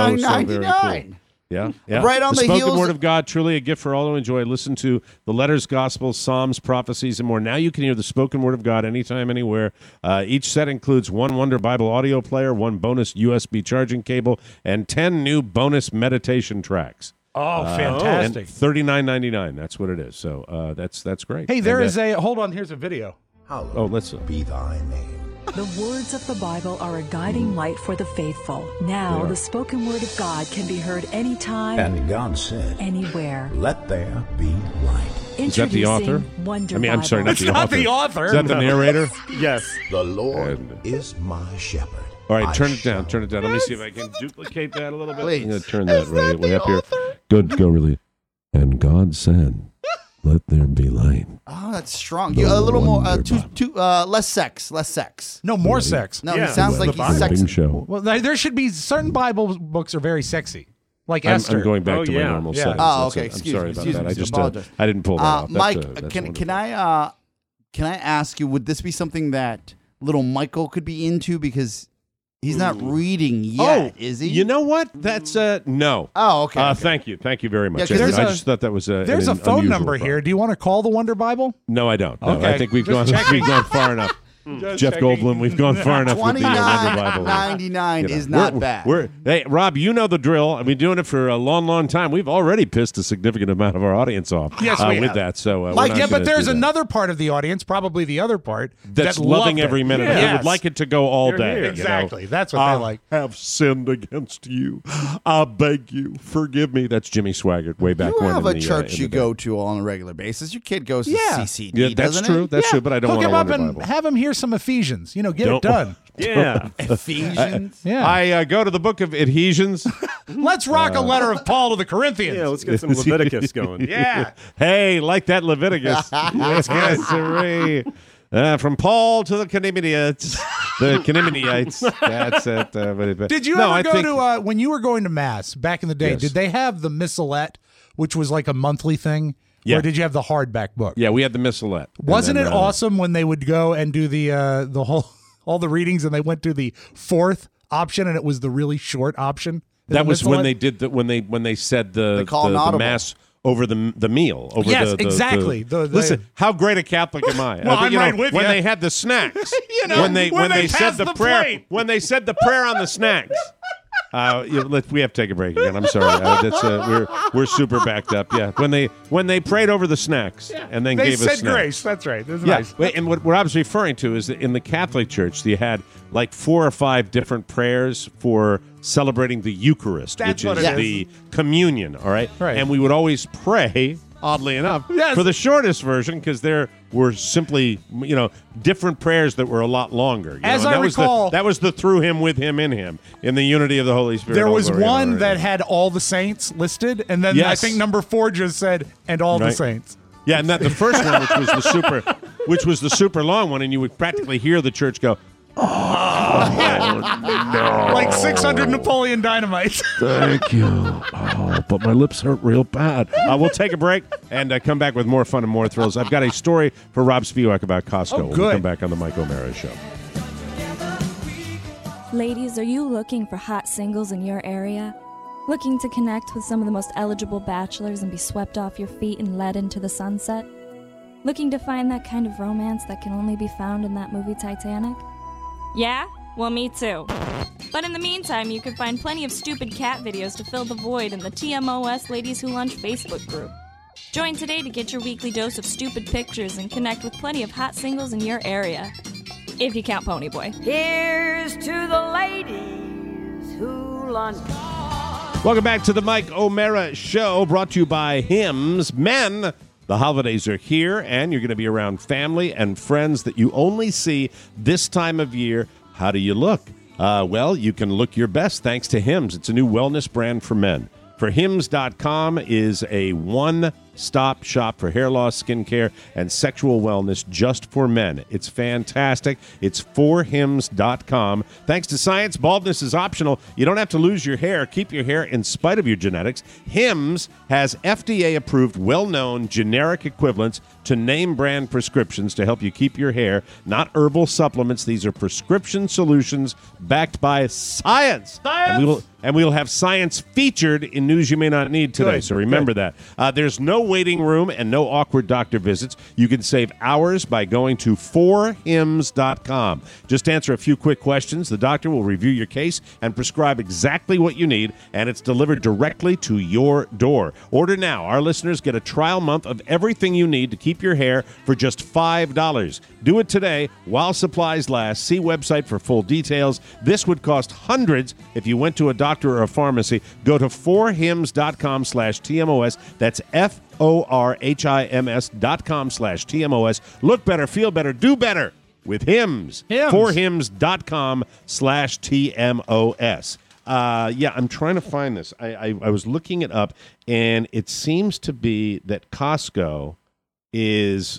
$29.99. Cool. Yeah. Right on the spoken heels- word of God, truly a gift for all to enjoy. Listen to the letters, gospels, psalms, prophecies, and more. Now you can hear the spoken word of God anytime, anywhere. Each set includes one Wonder Bible audio player, one bonus USB charging cable, and 10 new bonus meditation tracks. Oh, fantastic. And $39.99. That's what it is. So that's great. Hey, there And, is a hold on. Here's a video. let's Be thy name. The words of the Bible are a guiding light for the faithful. Now, the spoken word of God can be heard anytime, And God said, anywhere. let there be light. Is that the author? Wonder I'm sorry, Bible. not the Not author. the author. Is that the narrator? Yes. The Lord is my shepherd. All right, I turn it down. shall Turn it down. Let me see if I can duplicate that a little bit. Please. I'm going to turn that way up here. Good, go really. And God said, "Let there be light." Oh, that's strong. A little more, less sex. No more sex. No, Yeah, it sounds the like Bible. he's sex. Big show. Well, there should be certain Bible books are very sexy, like Esther. I'm going back to my yeah. normal Yeah. settings. Oh, That's okay. it. I'm Excuse sorry me, about excuse that. me, I just apologize. I didn't pull that off. Mike, That's can wonderful. I ask you? Would this be something that little Michael could be into because he's not reading yet, is he? You know what? That's no. Oh, okay. Thank you very much. 'cause there's I a- just thought that was There's an a phone unusual number problem. here. Do you want to call the Wonder Bible? No, I don't. No, Okay. I think we've Just gone checking. far enough. Jeff Goldblum, we've gone far enough with the Wonder Bible. $29.99 is not bad. Hey, Rob, you know the drill. I've been doing it for a long, long time. We've already pissed a significant amount of our audience off Yes, we with have. that. So, we're Mike, not yeah, gonna but there's do that. another part of the audience, probably the other part, that's that loving loved every it. minute. Yeah. They would like it to go all You're day. here. you know? Exactly. That's what they like. I have sinned against you. I beg you, forgive me. That's Jimmy Swaggart way back You when. have in a the, church in you the day. go to on a regular basis. Your kid goes to Yeah. CCD, Yeah, that's doesn't true. he? That's true. But I don't Hook want him a up Wonder and Bible. have him hear some Ephesians. Get it done. Yeah. Ephesians. Yeah. I go to the book of Adhesions. Let's rock a letter of Paul to the Corinthians. Yeah, let's get some Leviticus going. Yeah. Hey, like that Leviticus. Yes, sirree. From Paul to the Canimenites. The Canimenites. That's it. Did you ever go to when you were going to mass back in the day? Yes. Did they have the missalette, which was like a monthly thing? Yeah. Or did you have the hardback book? Yeah, we had the missalette. Wasn't And it then, awesome when they would go and do the whole all the readings and they went to the fourth option and it was the really short option? That was when missalette? they did when they said the call an audible. mass over the meal. Over Yes, the exactly. Listen, how great a Catholic am I? Well, I'm right with when you. they had the snacks. know, when they pass said the prayer plate. when they said the prayer on the snacks. We have to take a break again. I'm sorry. We're super backed up. Yeah, when they prayed over the snacks and then They gave said us snacks. grace. That's right. That's Yeah, nice. and what I was referring to is that in the Catholic Church, you had like 4 or 5 different prayers for celebrating the Eucharist, That's which what is it is. the communion, all right? Right. And we would always pray, oddly enough, Yes. for the shortest version because there were simply, different prayers that were a lot longer. As and I recall- that was the through him, with him, in him, in the unity of the Holy Spirit. There all was glory and one honor. that had all the saints listed, and then I Yes. think number 4 just said, and all the Right. saints. Yeah, and that the first one, which was the super long one, and you would practically hear the church go, Like 600 Napoleon Dynamites. Thank you. Oh, but my lips hurt real bad. We'll take a break and come back with more fun and more thrills. I've got a story for Rob Spiewak about Costco when we good. come back on the Mike O'Mara Show. Ladies, are you looking for hot singles in your area? Looking to connect with some of the most eligible bachelors and be swept off your feet and led into the sunset? Looking to find that kind of romance that can only be found in that movie Titanic? Yeah? Well, me too. But in the meantime, you can find plenty of stupid cat videos to fill the void in the TMOS Ladies Who Lunch Facebook group. Join today to get your weekly dose of stupid pictures and connect with plenty of hot singles in your area. If you count Ponyboy. Here's to the ladies who lunch. Welcome back to the Mike O'Mara Show, brought to you by Hims. Men, the holidays are here, and you're going to be around family and friends that you only see this time of year. How do you look? Well, you can look your best thanks to Hims. It's a new wellness brand for men. For Hims.com is a one-stop shop for hair loss, skincare, and sexual wellness just for men. It's fantastic. It's forhims.com. Thanks to science, baldness is optional. You don't have to lose your hair. Keep your hair in spite of your genetics. Hims has FDA-approved, well-known generic equivalents to name-brand prescriptions to help you keep your hair, not herbal supplements. These are prescription solutions backed by science. And we'll have science featured in news you may not need today, so remember that. There's no waiting room and no awkward doctor visits. You can save hours by going to forhims.com. Just answer a few quick questions. The doctor will review your case and prescribe exactly what you need, and it's delivered directly to your door. Order now. Our listeners get a trial month of everything you need to keep your hair for just $5. Do it today while supplies last. See website for full details. This would cost hundreds if you went to a doctor or a pharmacy. Go to forhims.com/TMOS. That's forhims.com/TMOS. Look better, feel better, do better with Hims. Forhims.com/TMOS. I'm trying to find this. I was looking it up, and it seems to be that Costco is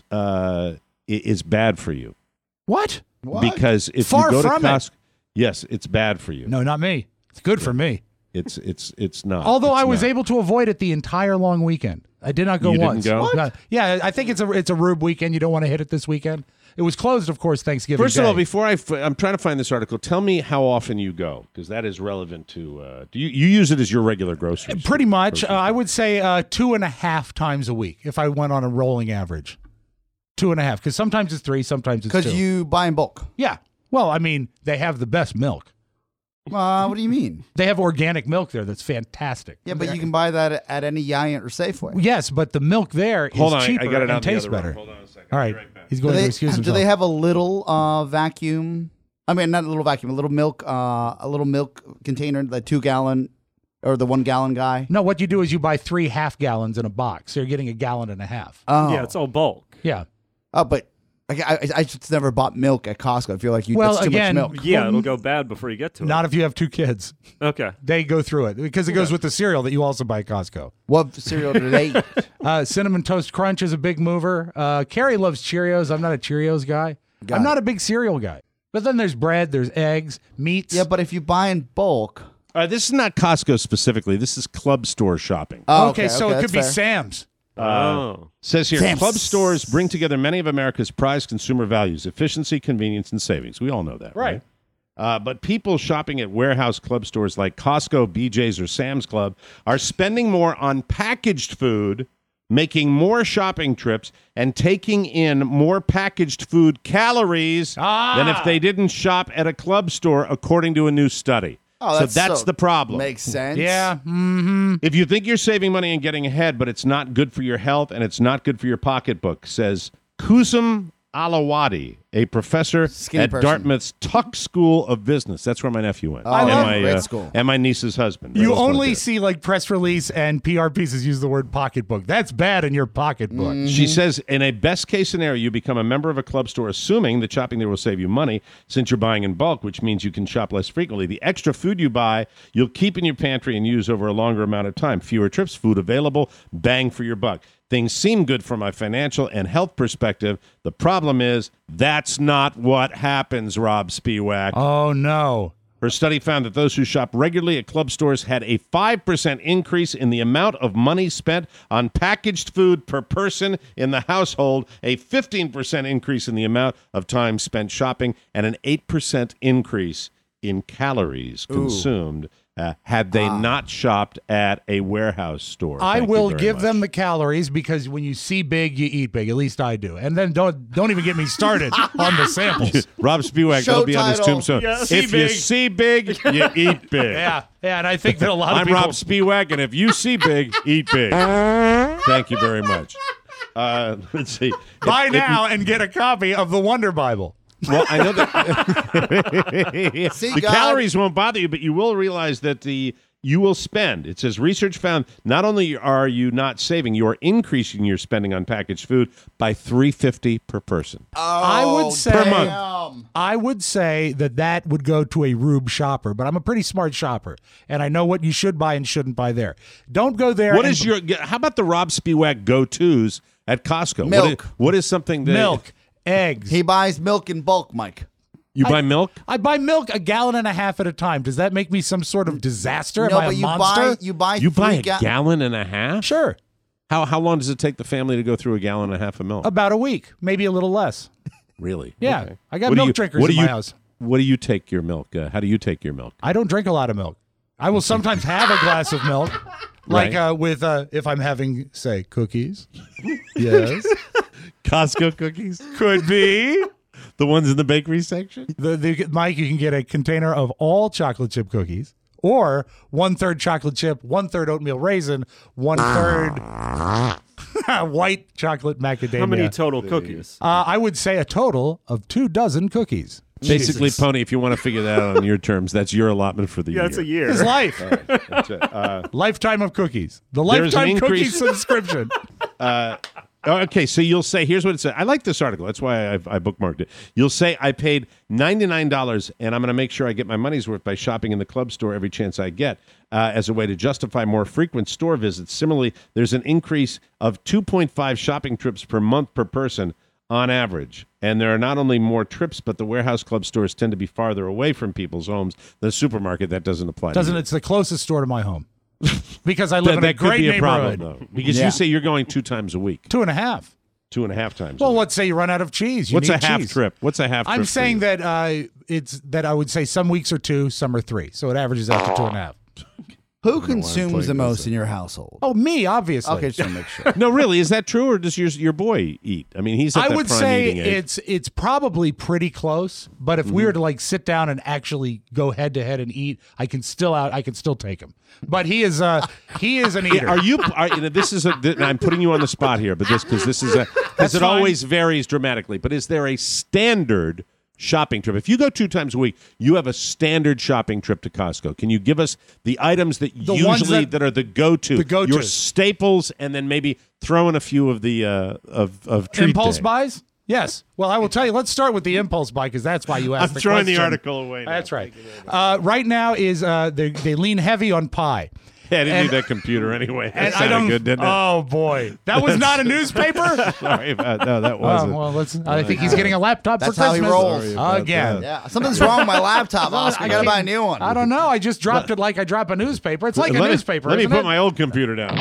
bad for you. What? Because if Far you go to from Costco, yes, it's bad for you. No, not me. It's good for me. It's not. Although It's I was not. able to avoid it the entire long weekend. I did not go You didn't once. go? No. Yeah, I think it's a Rube weekend. You don't want to hit it this weekend. It was closed, of course, Thanksgiving First Day. of all, before I'm trying to find this article, tell me how often you go, because that is relevant to. Do you use it as your regular groceries? Pretty much. I would say 2.5 times a week if I went on a rolling average. 2.5, because sometimes it's 3, sometimes it's 2. Because you buy in bulk. Yeah. Well, I mean, they have the best milk. What do you mean? They have organic milk there that's fantastic. Yeah, but you can buy that at any Giant or Safeway. Yes, but the milk there is Hold on, cheaper I got it out and in the tastes other room. better. Hold on a second. All I'll right. be right back. He's going to excuse Do himself. they have a little vacuum? I mean, not a little vacuum, a little milk container, the 2-gallon or the 1-gallon guy? No, what you do is you buy 3 half-gallons in a box. So you're getting 1.5 gallons. Oh. Yeah, it's all bulk. Yeah. Oh, but I just never bought milk at Costco. I feel like that's too much milk. Yeah, it'll go bad before you get to it. Not if you have 2 kids. Okay. They go through it because it goes with the cereal that you also buy at Costco. What cereal do they eat? Cinnamon Toast Crunch is a big mover. Carrie loves Cheerios. I'm not a Cheerios guy. I'm not a big cereal guy. But then there's bread, there's eggs, meats. Yeah, but if you buy in bulk. This is not Costco specifically. This is club store shopping. Oh, okay, so it could be fair. Sam's. Says here, Sam's. club stores bring together many of America's prized consumer values: efficiency, convenience, and savings. We all know that, right? But people shopping at warehouse club stores like Costco, BJ's, or Sam's Club are spending more on packaged food, making more shopping trips, and taking in more packaged food calories than if they didn't shop at a club store, according to a new study. Oh, so that's the problem. Makes sense. Yeah. Mm-hmm. If you think you're saving money and getting ahead, but it's not good for your health and it's not good for your pocketbook, says Kusum Alawadi, a professor Skinny at person. Dartmouth's Tuck School of Business. That's where my nephew went. I love and great school. And my niece's husband. You Both went only there. see like press release and PR pieces use the word pocketbook. That's bad in your pocketbook. Mm. She says, in a best-case scenario, you become a member of a club store, assuming that shopping there will save you money since you're buying in bulk, which means you can shop less frequently. The extra food you buy, you'll keep in your pantry and use over a longer amount of time. Fewer trips, food available, bang for your buck. Things seem good from a financial and health perspective. The problem is that's not what happens, Rob Spiewak. Oh, no. Her study found that those who shop regularly at club stores had a 5% increase in the amount of money spent on packaged food per person in the household, a 15% increase in the amount of time spent shopping, and an 8% increase in calories consumed had they not shopped at a warehouse store. I Thank you will very give much. them the calories because when you see big, you eat big. At least I do. And then don't even get me started on the samples. Rob Spiewak, Show that'll be on his title. tombstone. Yeah. If See you big. see big, you eat big. Yeah, and I think that a lot of I'm people. Rob Spiewak, and if you see big, eat big. Thank you very much. Let's see. Buy now and get a copy of the Wonder Bible. Well, I know that See, the God. calories won't bother you, but you will realize that the you will spend. It says research found not only are you not saving, you are increasing your spending on packaged food by $3.50 per person. I would say per month. I would say that would go to a Rube shopper, but I'm a pretty smart shopper, and I know what you should buy and shouldn't buy there. Don't go there. How about the Rob Spiewak go-tos at Costco? Milk. What is something that milk, eggs? He buys milk in bulk, Mike. You buy milk? I buy milk 1.5 gallons at a time. Does that make me some sort of disaster? No, Am I but a monster? you buy You buy 3 1.5 gallons? Sure. How long does it take the family to go through 1.5 gallons of milk? About a week, maybe a little less. Really? Yeah. Okay. I got milk drinkers in my house. What do you take your milk? How do you take your milk? I don't drink a lot of milk. I will sometimes have a glass of milk, like Right. with if I'm having, say, cookies. Yes. Costco cookies? Could be. The ones in the bakery section? Mike, you can get a container of all chocolate chip cookies, or 1/3 chocolate chip, 1/3 oatmeal raisin, 1/3 white chocolate macadamia. How many total cookies? I would say a total of 24 cookies. Basically, Pony, if you want to figure that out on your terms, that's your allotment for the year. That's a year. His life. That's it. Lifetime of cookies. The There's an lifetime cookie increase- subscription. Okay, so you'll say, here's what it says. I like this article. That's why I bookmarked it. You'll say, I paid $99, and I'm going to make sure I get my money's worth by shopping in the club store every chance I get as a way to justify more frequent store visits. Similarly, there's an increase of 2.5 shopping trips per month per person on average. And there are not only more trips, but the warehouse club stores tend to be farther away from people's homes. The supermarket, that doesn't apply to you. It's the closest store to my home. Because I live in a that could great be a neighborhood. problem, though. Because you say you're going 2 times a week. 2.5. 2.5 times. Well, let's say you run out of cheese. What's a need half cheese. trip? What's a half trip? I'm for saying you? that it's that I would say some weeks are 2, some are 3. So it averages out to 2.5. Who consumes the most in your household? Oh, me, obviously. Okay, just want to make sure. No, really, is that true, or does your boy eat? I mean, he's at I that would prime say eating age. it's probably pretty close. But if we were to like sit down and actually go head to head and eat, I can still take him. But he is an eater. I'm putting you on the spot here, but because it always varies dramatically. But is there a standard shopping trip? If you go 2 times a week, you have a standard shopping trip to Costco. Can you give us the items that that are the go-to, your staples, and then maybe throw in a few of the of treat impulse day? buys? Yes. Well, I will tell you. Let's start with the impulse buy because that's why you asked. I'm throwing the article away now. That's right. Right now is they lean heavy on pie. Yeah, I didn't need that computer anyway. That And I sounded don't. good, didn't it? Oh boy, that was not a newspaper. Sorry about no, that wasn't. I think he's getting a laptop That's for Christmas. how he rolls. Again. Yeah, something's wrong with my laptop, Oscar. I got to buy a new one. I don't know. I just dropped it like I drop a newspaper. It's like a newspaper. Let me isn't put it? my old computer down.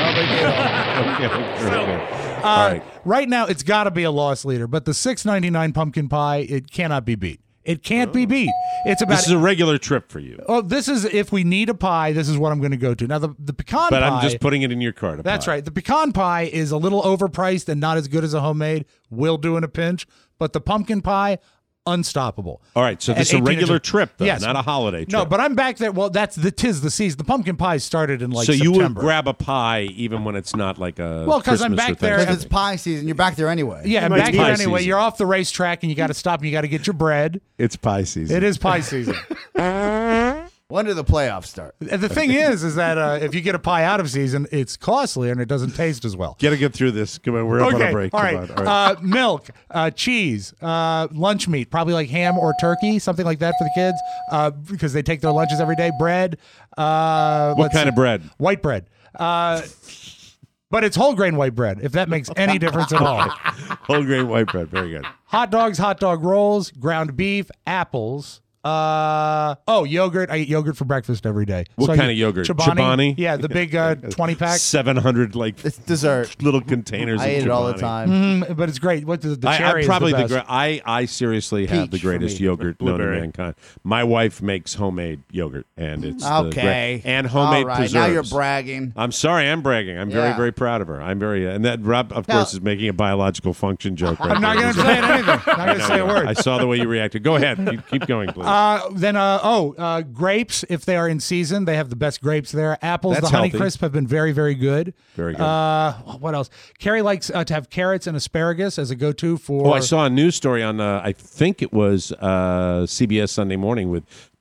All right. Right now, it's got to be a loss leader, but the $6.99 pumpkin pie, it cannot be beat. It can't be beat. It's about. This is a regular trip for you. Oh, this is if we need a pie. This is what I'm going to go to. Now the pecan But pie. I'm just putting it in your cart. That's right. The pecan pie is a little overpriced and not as good as a homemade. Will do in a pinch. But the pumpkin pie, unstoppable. All right, so this is At a 18 regular inches. trip, though, Yes. not a holiday trip. No, but I'm back there. Well, tis the season. The pumpkin pie started in so September. you would grab a pie even when it's not like a Well, 'cause I'm Christmas or back there Because Thanksgiving. it's pie season. You're back there anyway. Yeah, I'm It's back there pie anyway. season. You're off the racetrack and you got to stop and you got to get your bread. It's pie season. It is pie season. When do the playoffs start? And the thing is that if you get a pie out of season, it's costly and it doesn't taste as well. Got to get through this. Come on, we're up on a break. All Come right. on. All right. Milk, cheese, lunch meat, probably like ham or turkey, something like that for the kids, because they take their lunches every day. Bread. What kind of bread? White bread. But it's whole grain white bread, if that makes any difference at all. Whole grain white bread. Very good. Hot dogs, hot dog rolls, ground beef, apples. Yogurt. I eat yogurt for breakfast every day. What So I kind get of yogurt? Chobani. Yeah, the big 20-pack. 700 It's dessert. little containers. I of eat it all the Chobani. time. But it's great. What the I cherry probably is the best. I seriously have the Peach for greatest me. yogurt known to Blueberry. mankind. My wife makes homemade yogurt, and it's the Okay. and homemade All right. preserves. Now you're bragging. I'm sorry, I'm bragging. I'm very, Yeah. very proud of her. I'm very, and that Rob, of Now- course, is making a biological function joke. Right I'm not there. going to say anything. Not going to say a word. I saw the way you reacted. Go ahead, keep going, please. Grapes, if they are in season, they have the best grapes there. Apples, That's the Honey healthy. Crisp have been very, very good. Very good. What else? Carrie likes to have carrots and asparagus as a go-to for. Oh, I saw a news story on, I think it was CBS Sunday Morning with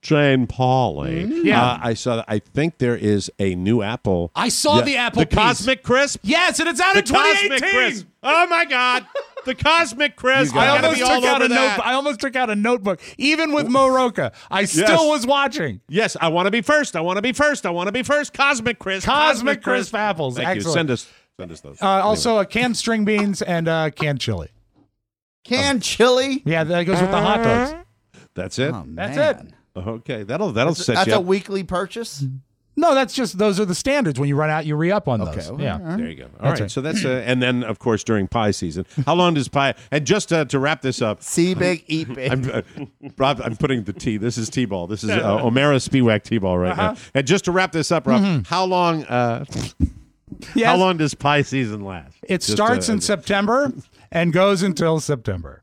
Jane Pauley. Yeah. I saw that. I think there is a new Apple. I saw the Apple The piece. Cosmic Crisp? Yes, and it's out in Cosmic 2018. Crisp. Oh, my God. The Cosmic Crisp. I gotta almost be all took out over a that. notebook. I almost took out a notebook. Even with Mo Roca, I still was watching. Yes, I want to be first. I want to be first. I want to be first. Cosmic Crisp. Cosmic Crisp apples. Thank Excellent. you. Send us those. Also, canned string beans and canned chili. Canned chili? Yeah, that goes with the hot dogs. That's it. Oh, That's man. it. Okay, that'll set That's you a up. weekly purchase? No, that's just those are the standards. When you run out, you re-up on those. well, Yeah. all right. There you go. All That's right, it. so that's and then of course during pie season. How long does pie? And just to wrap this up, See big, eat big. Rob, I'm putting the T. This is T-ball. This is O'Mara Spiewak T-ball right now. And just to wrap this up, Rob, how long? How long does pie season last? It Just, starts in September and goes until September.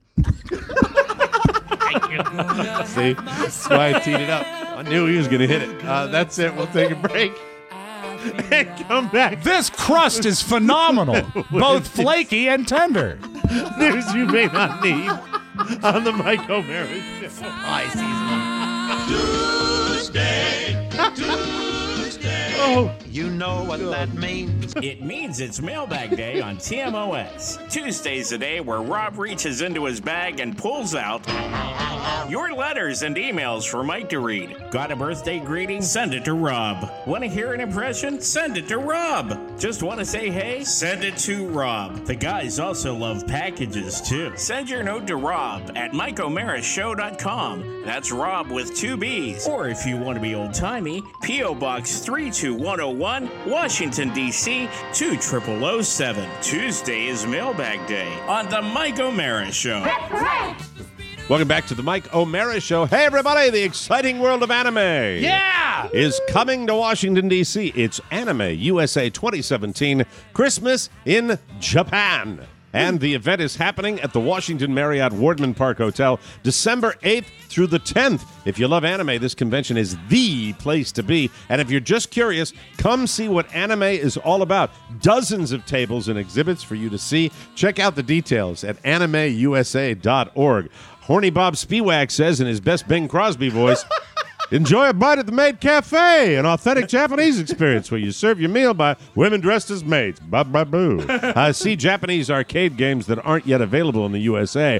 See, that's why I teed it up. I knew he was going to hit it. That's it. We'll take a break and come back. This crust is phenomenal, both flaky and tender. News you may not need on the Mike O'Mara Show. Pie season. Tuesday. Oh, you know what that means. It means it's Mailbag Day on TMOS. Tuesday's the day where Rob reaches into his bag and pulls out your letters and emails for Mike to read. Got a birthday greeting? Send it to Rob. Want to hear an impression? Send it to Rob. Just want to say hey? Send it to Rob. The guys also love packages too. Send your note to Rob at MikeO'MaraShow.com. That's Rob with 2 B's. Or if you want to be old-timey, P.O. Box 32101, Washington, D.C. 20007. Tuesday is Mailbag Day on the Mike O'Mara Show. welcome back to the Mike O'Mara Show. Hey, everybody, the exciting world of anime is coming to Washington, D.C. It's Anime USA 2017, Christmas in Japan. And the event is happening at the Washington Marriott Wardman Park Hotel, December 8th through the 10th. If you love anime, this convention is the place to be. And if you're just curious, come see what anime is all about. Dozens of tables and exhibits for you to see. Check out the details at animeusa.org. Horny Bob Spiewak says in his best Bing Crosby voice, enjoy a bite at the Maid Cafe, an authentic Japanese experience where you serve your meal by women dressed as maids. Ba-ba-boo. See Japanese arcade games that aren't yet available in the USA.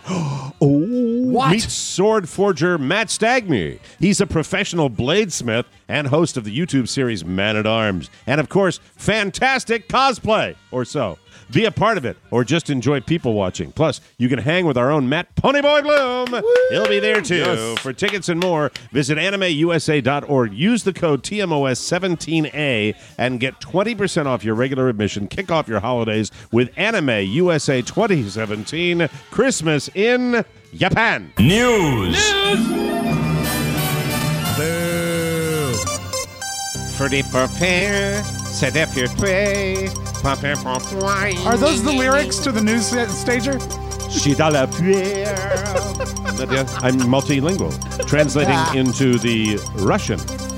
Meet sword forger Matt Stagny. He's a professional bladesmith and host of the YouTube series Man at Arms. And, of course, fantastic cosplay, or so. Be a part of it, or just enjoy people watching. Plus, you can hang with our own Matt Ponyboy Bloom. Woo! He'll be there, too. Yes. For tickets and more, visit animeusa.org. Use the code TMOS17A and get 20% off your regular admission. Kick off your holidays with Anime USA 2017, Christmas in Japan. News. Boo. Fruity prepare, set up your tray. Are those the lyrics to the news stager? I'm multilingual, translating into the Russian,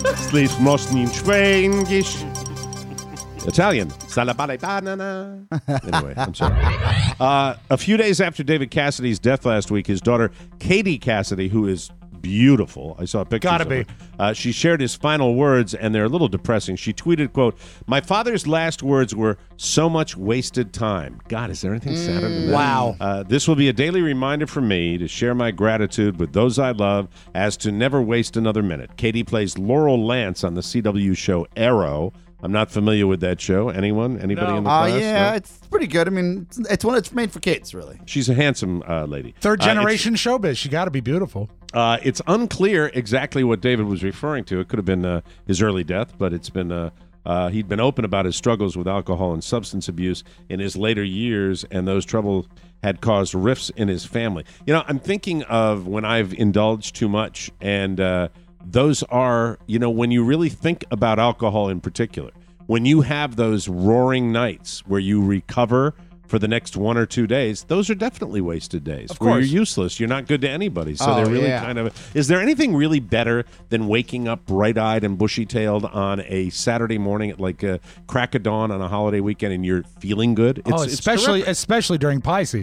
Italian. Anyway, I'm sorry. A few days after David Cassidy's death last week, his daughter Katie Cassidy, who is beautiful. I saw pictures Gotta of be. her. She shared his final words, and they're a little depressing. She tweeted, quote, "My father's last words were, so much wasted time." God, is there anything sadder than that? Wow. This will be a daily reminder for me to share my gratitude with those I love as to never waste another minute. Katie plays Laurel Lance on the CW show Arrow. I'm not familiar with that show. Anyone? Anybody in the class? Yeah, No? it's pretty good. I mean, it's one. It's made for kids, really. She's a handsome lady. Third generation showbiz. She got to be beautiful. It's unclear exactly what David was referring to. It could have been his early death, but it's been he'd been open about his struggles with alcohol and substance abuse in his later years, and those troubles had caused rifts in his family. You know, I'm thinking of when I've indulged too much, and those are, you know, when you really think about alcohol in particular, when you have those roaring nights where you recover for the next 1 or 2 days, those are definitely wasted days. Of where course. you're useless. You're not good to anybody. So they're really kind of... Is there anything really better than waking up bright-eyed and bushy-tailed on a Saturday morning at like crack of dawn on a holiday weekend and you're feeling good? It's especially during pie season.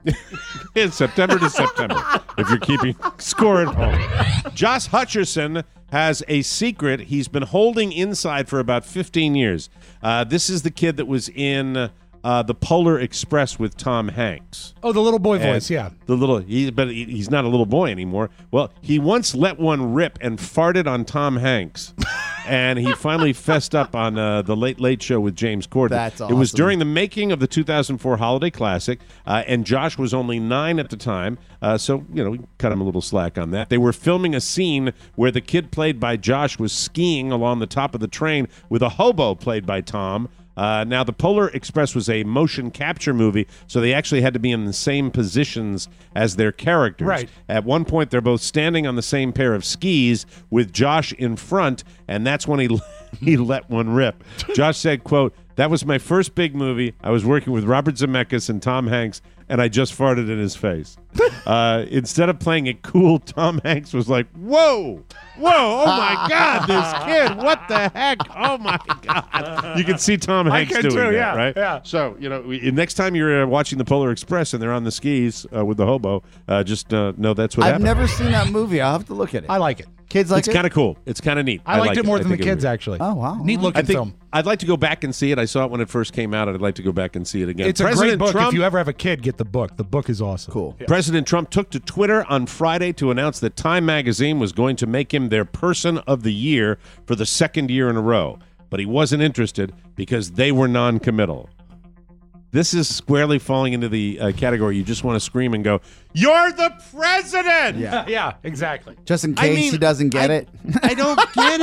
It's September to September, if you're keeping score at home. Josh Hutcherson has a secret he's been holding inside for about 15 years. This is the kid that was in the Polar Express with Tom Hanks. Oh, the little boy voice, yeah. But he's not a little boy anymore. Well, he once let one rip and farted on Tom Hanks. And he finally fessed up on the Late Late Show with James Corden. That's awesome. It was during the making of the 2004 Holiday Classic, and Josh was only 9 at the time, so, we cut him a little slack on that. They were filming a scene where the kid played by Josh was skiing along the top of the train with a hobo played by Tom. Now, the Polar Express was a motion capture movie, so they actually had to be in the same positions as their characters. Right. At one point, they're both standing on the same pair of skis with Josh in front, and that's when he let one rip. Josh said, quote, "That was my first big movie. I was working with Robert Zemeckis and Tom Hanks, and I just farted in his face." Instead of playing it cool, Tom Hanks was like, whoa, oh my God, this kid, what the heck? Oh my God. You can see Tom Hanks doing too, that, yeah, right? yeah. So, next time you're watching the Polar Express and they're on the skis with the hobo, just know that's what I've happened. never seen that movie. I'll have to look at it. I like it. Kids like It's it? kind of cool. It's kind of neat. I liked it more I than the think kids, it- actually. Oh, wow. Neat looking film. I'd like to go back and see it. I saw it when it first came out. I'd like to go back and see it again. It's a President great book. Trump, If you ever have a kid, get the book. The book is awesome. Cool. Yeah. President Trump took to Twitter on Friday to announce that Time Magazine was going to make him their Person of the Year for the second year in a row. But he wasn't interested because they were non-committal. This is squarely falling into the category you just want to scream and go, "You're the president!" Yeah. Yeah, exactly. Just in case he doesn't get it. I don't get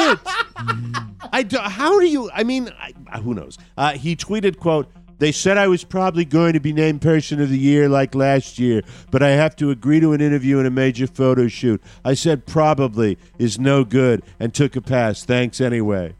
it. How do you? Who knows? He tweeted, quote, "They said I was probably going to be named Person of the Year like last year, but I have to agree to an interview and a major photo shoot. I said probably is no good and took a pass. Thanks anyway."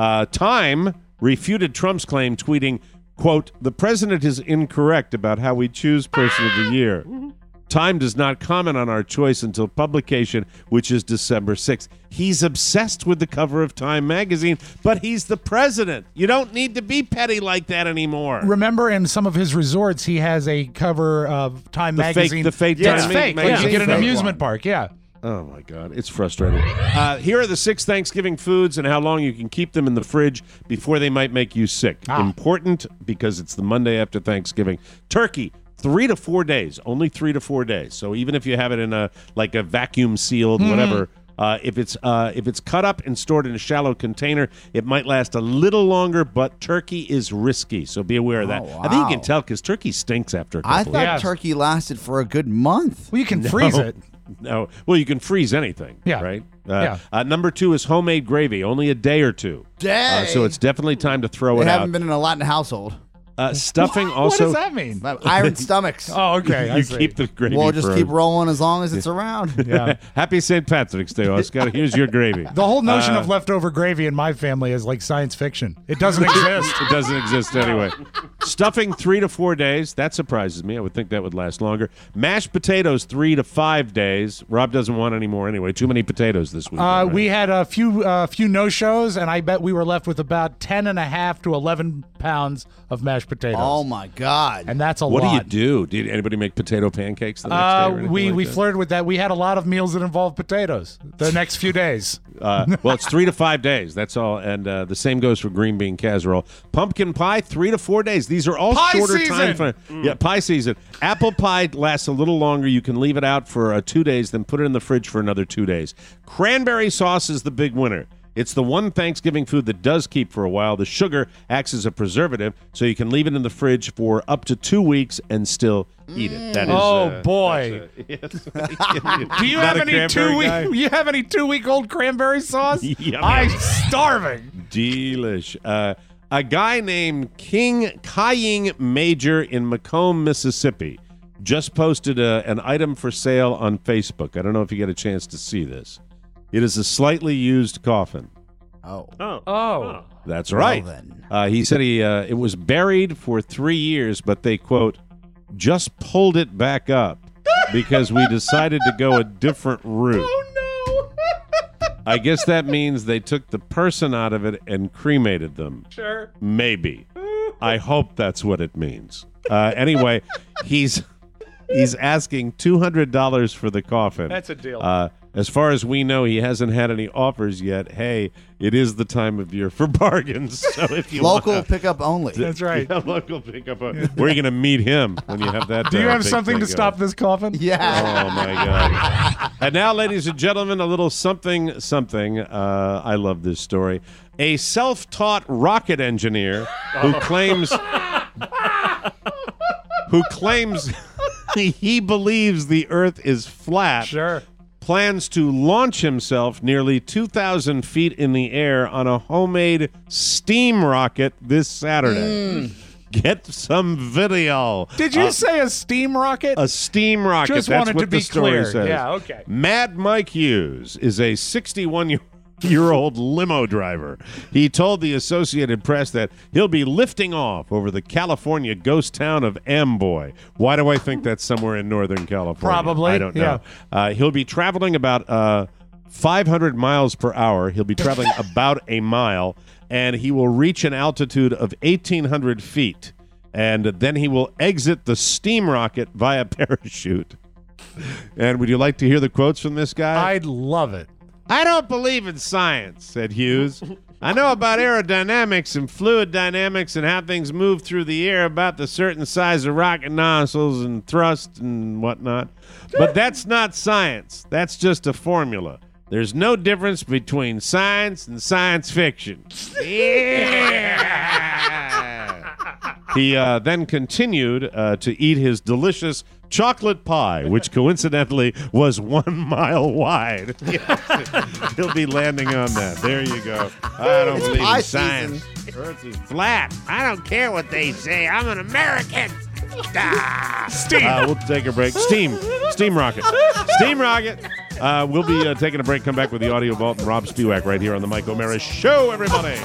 Time refuted Trump's claim, tweeting, quote, "The president is incorrect about how we choose Person of the Year. Time does not comment on our choice until publication, which is December 6th. He's obsessed with the cover of Time magazine, but he's the president. You don't need to be petty like that anymore." Remember, in some of his resorts, he has a cover of Time magazine. The fake yeah, Time it's fake. magazine. Like you get an Fake amusement park. Yeah. Oh, my God. It's frustrating. Here are the 6 Thanksgiving foods and how long you can keep them in the fridge before they might make you sick. Important because it's the Monday after Thanksgiving. Turkey, 3 to 4 days. Only 3 to 4 days. So even if you have it in a vacuum sealed, whatever, if it's cut up and stored in a shallow container, it might last a little longer, but turkey is risky. So be aware of that. wow. I think you can tell because turkey stinks after a couple I of thought days. turkey lasted for a good month. Well, you can freeze it. No. Well, you can freeze anything. Yeah. Right? Yeah. Number 2 is homemade gravy. Only a day or 2. Day? So it's definitely time to throw They it out. haven't been in a Latin household. Stuffing What also. does that mean? Iron stomachs. Oh, okay. I You see. keep the gravy. We'll just for keep rolling as long as it's around. Yeah. Happy St. Patrick's Day, Oscar. Here's your gravy. The whole notion of leftover gravy in my family is like science fiction. It doesn't exist. It doesn't exist anyway. Stuffing 3 to 4 days. That surprises me. I would think that would last longer. Mashed potatoes 3 to 5 days. Rob doesn't want any more anyway. Too many potatoes this week. Right? We had a few no-shows, and I bet we were left with about 10.5 to 11 pounds of mashed potatoes. Oh, my God. And that's a What lot. do you do? Did anybody make potato pancakes the next day? Or anything We like that? flirted with that. We had a lot of meals that involved potatoes the next few days. Well, it's 3 to 5 days. That's all. And the same goes for green bean casserole. Pumpkin pie, 3 to 4 days. These are all Pie shorter season! time. Yeah, pie season. Apple pie lasts a little longer. You can leave it out for 2 days, then put it in the fridge for another 2 days. Cranberry sauce is the big winner. It's the one Thanksgiving food that does keep for a while. The sugar acts as a preservative, so you can leave it in the fridge for up to 2 weeks and still eat it. That is, Oh, boy. yes. Do you have any 2 week? You have any 2-week-old cranberry sauce? Yummy. I'm starving. Delish. A guy named King Kaying Major in Macomb, Mississippi, just posted an item for sale on Facebook. I don't know if you get a chance to see this. It is a slightly used coffin. Oh. That's right. He said it was buried for 3 years, but they, quote, just pulled it back up because we decided to go a different route. Oh, no. I guess that means they took the person out of it and cremated them. Sure. Maybe. I hope that's what it means. Anyway, he's He's asking $200 for the coffin. That's a deal. As far as we know, he hasn't had any offers yet. Hey, it is the time of year for bargains. So if you local pickup only. That's right. Yeah, local pickup. Where are you going to meet him when you have that? Do you have big something thing to stop this coffin? Yeah. Oh my God! And now, ladies and gentlemen, a little something. I love this story. A self-taught rocket engineer who claims he believes the Earth is flat. Sure. Plans to launch himself nearly 2,000 feet in the air on a homemade steam rocket this Saturday. Get some video. Did you say a steam rocket? A steam rocket. Just That's wanted what to be the story clear. says. Yeah, okay. Mad Mike Hughes is a 61-year-old limo driver. He told the Associated Press that he'll be lifting off over the California ghost town of Amboy. Why do I think that's somewhere in Northern California? Probably. I don't know. He'll be traveling about 500 miles per hour. He'll be traveling about a mile, and he will reach an altitude of 1,800 feet. And then he will exit the steam rocket via parachute. And would you like to hear the quotes from this guy? I'd love it. I don't believe in science, said Hughes. I know about aerodynamics and fluid dynamics and how things move through the air, about the certain size of rocket nozzles and thrust and whatnot. But that's not science. That's just a formula. There's no difference between science and science fiction. Yeah. He then continued to eat his delicious chocolate pie, which coincidentally was 1 mile wide. He'll be landing on that. There you go. I don't believe in science. Earth is flat. I don't care what they say. I'm an American. Steam. We'll take a break. Steam rocket. Steam rocket. We'll be taking a break. Come back with the Audio Vault and Rob Spiewak right here on the Mike O'Meara Show, everybody.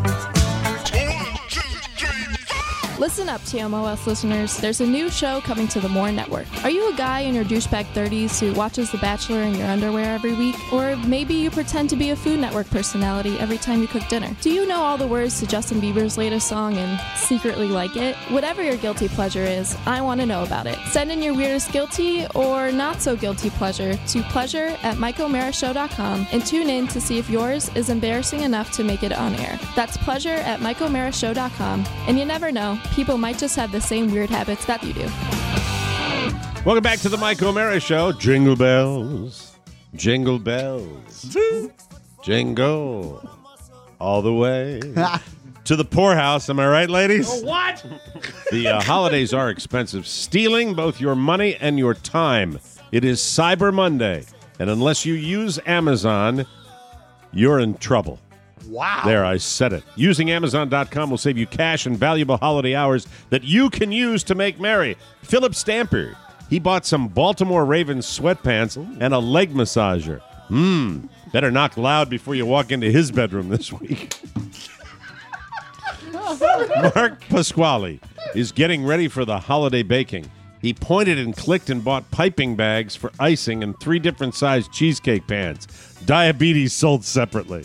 Listen up, TMOS listeners. There's a new show coming to the More Network. Are you a guy in your douchebag 30s who watches The Bachelor in your underwear every week? Or maybe you pretend to be a Food Network personality every time you cook dinner? Do you know all the words to Justin Bieber's latest song and secretly like it? Whatever your guilty pleasure is, I want to know about it. Send in your weirdest guilty or not so guilty pleasure to pleasure@MikeO'MearaShow.com and tune in to see if yours is embarrassing enough to make it on air. That's pleasure@MikeO'MearaShow.com. And you never know, people might just have the same weird habits that you do. Welcome back to the Mike O'Meara Show. Jingle bells, jingle bells, jingle all the way to the poorhouse. Am I right, ladies? Oh, what? The holidays are expensive, stealing both your money and your time. It is Cyber Monday, and unless you use Amazon, you're in trouble. Wow. There, I said it. Using Amazon.com will save you cash and valuable holiday hours that you can use to make merry. Philip Stamper, he bought some Baltimore Ravens sweatpants and a leg massager. Better knock loud before you walk into his bedroom this week. Mark Pasquale is getting ready for the holiday baking. He pointed and clicked and bought piping bags for icing and 3 different sized cheesecake pans. Diabetes sold separately.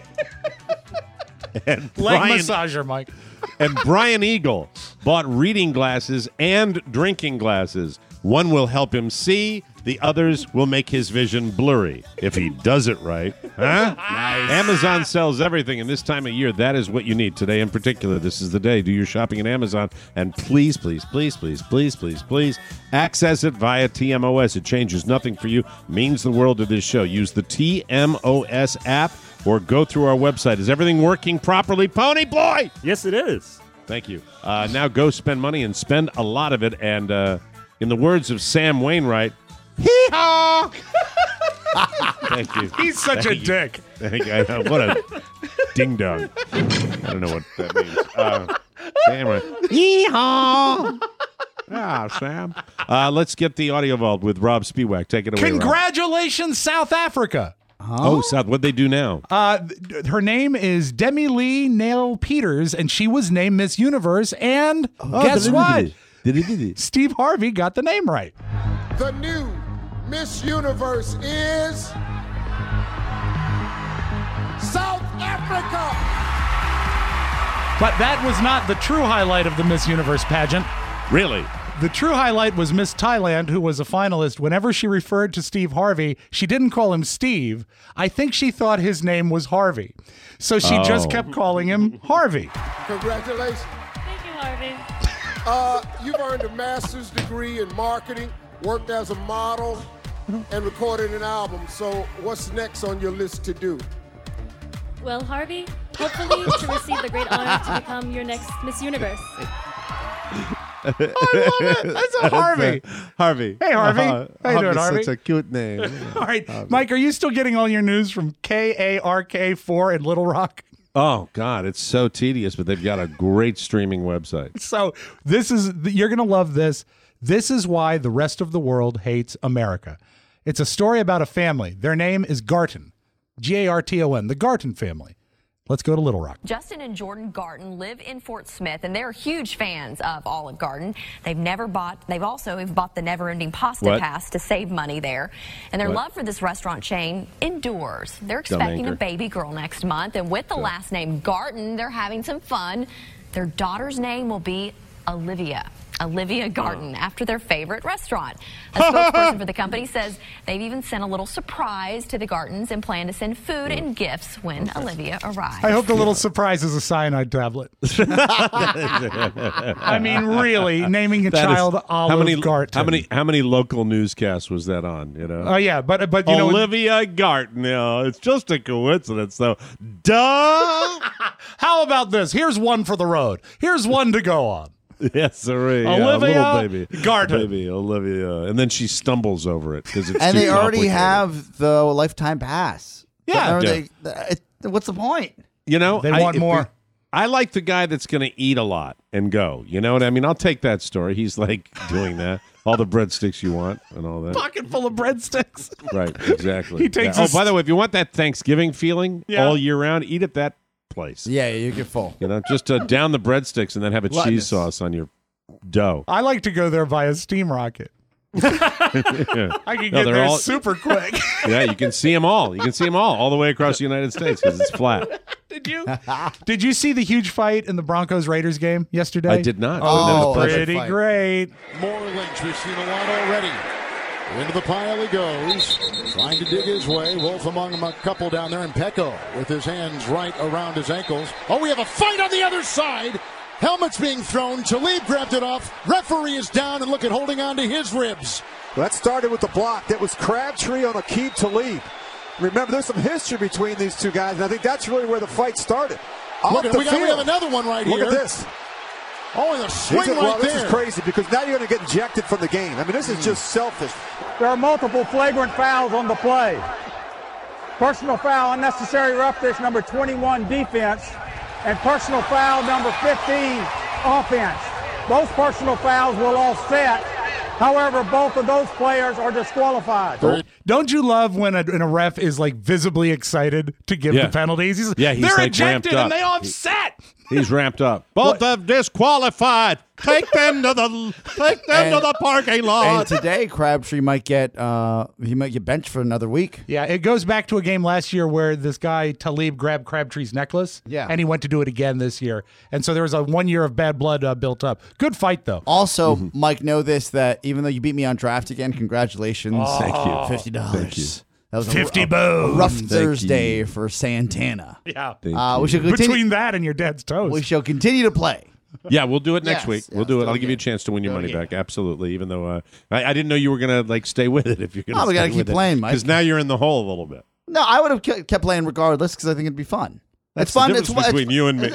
And Leg massager, Mike. And Brian Eagle bought reading glasses and drinking glasses. One will help him see. The others will make his vision blurry if he does it right. Huh? Nice. Amazon sells everything, and this time of year, that is what you need. Today in particular, this is the day. Do your shopping at Amazon, and please, please, please, please, please, please, please, access it via TMOS. It changes nothing for you. Means the world to this show. Use the TMOS app or go through our website. Is everything working properly, Pony Boy? Yes, it is. Thank you. Now go spend money and spend a lot of it. And in the words of Sam Wainwright, hee-haw! Thank you. He's such a dick. Thank you. I know. What a ding-dong. I don't know what that means. Sam, hee-haw! Sam. Let's get the Audio Vault with Rob Spiewak. Take it away, Congratulations, South Africa. Oh, South. What'd they do now? Her name is Demi Lee Nail Peters, and she was named Miss Universe. And guess what? Steve Harvey got the name right. The new Miss Universe is South Africa. But that was not the true highlight of the Miss Universe pageant. Really? The true highlight was Miss Thailand, who was a finalist. Whenever she referred to Steve Harvey, she didn't call him Steve. I think she thought his name was Harvey. So she just kept calling him Harvey. Congratulations. Thank you, Harvey. You've earned a master's degree in marketing, worked as a model, and recorded an album. So what's next on your list to do? Well, Harvey, hopefully to receive the great honor to become your next Miss Universe. I love it. That's a Harvey. Harvey. Hey, Harvey. How you doing, Harvey? Such a cute name. All right, Mike, are you still getting all your news from KARK4 in Little Rock? Oh, God, it's so tedious, but they've got a great streaming website. So you're going to love this. This is why the rest of the world hates America. It's a story about a family. Their name is Garton, Garton, the Garton family. Let's go to Little Rock. Justin and Jordan Garton live in Fort Smith, and they're huge fans of Olive Garden. They've also bought the Never-Ending Pasta Pass to save money there. And their love for this restaurant chain endures. They're expecting a baby girl next month, and with the last name Garton, they're having some fun. Their daughter's name will be Olivia Garton, after their favorite restaurant. A spokesperson for the company says they've even sent a little surprise to the Gartons and plan to send food and gifts when Olivia arrives. I hope the little surprise is a cyanide tablet. I mean, really, naming a child Olive Garton. How many local newscasts was that on? You know. Oh yeah, but you know, Olivia Garton. You know, it's just a coincidence, though. Duh. How about this? Here's one for the road. Here's one to go on. Yes, sir. Olivia little baby Garton. Baby Olivia. And then she stumbles over it because it's and too they already complicated. have the lifetime pass. Yeah. What's the point? You know, they want more. I like the guy that's going to eat a lot and go. You know what I mean? I'll take that story. He's like doing that. All the breadsticks you want and all that. Pocket full of breadsticks. Right, exactly. He takes Oh, by the way, if you want that Thanksgiving feeling all year round, eat at that place. Yeah, you get full. You know, just down the breadsticks and then have a cheese sauce on your dough. I like to go there via steam rocket. I can get there super quick. Yeah, you can see them all. You can see them all the way across the United States because it's flat. Did you see the huge fight in the Broncos-Raiders game yesterday? I did not. Oh, pretty great. More Lynch. We've seen a lot already. Into the pile he goes, trying to dig his way. Wolf among them, a couple down there, and Pecco with his hands right around his ankles. Oh, we have a fight on the other side. Helmet's being thrown. Talib grabbed it off. Referee is down, and look at holding on to his ribs. Well, that started with the block. That was Crabtree on Aqib Talib. Remember, there's some history between these two guys, and I think that's really where the fight started. Look, we have another one right here. Look at this. Oh, and a swing right there. This is crazy because now you're going to get ejected from the game. I mean, this is just selfish. There are multiple flagrant fouls on the play. Personal foul, unnecessary roughness, number 21, defense, and personal foul, number 15, offense. Those personal fouls will offset. However, both of those players are disqualified. Don't you love when a ref is like visibly excited to give the penalties? He's like ejected and they offset. He's ramped up. Both have disqualified. Take them to the parking lot. And today, Crabtree might get benched for another week. Yeah, it goes back to a game last year where this guy Talib grabbed Crabtree's necklace. Yeah, and he went to do it again this year, and so there was a 1 year of bad blood built up. Good fight though. Also, Mike, know this, that even though you beat me on draft again, congratulations. Thank you. $50. Thank you. That was $50 a rough Thursday for Santana. Yeah. We should continue. Between that and your dad's toes. We shall continue to play. Yeah, we'll do it next week. We'll do it. I'll okay. give you a chance to win your money back. Absolutely. Even though I didn't know you were going to stay with it if you're going to we got to keep playing, Mike. Because now you're in the hole a little bit. No, I would have kept playing regardless because I think it'd be fun. That's it's fun. The difference between you and me.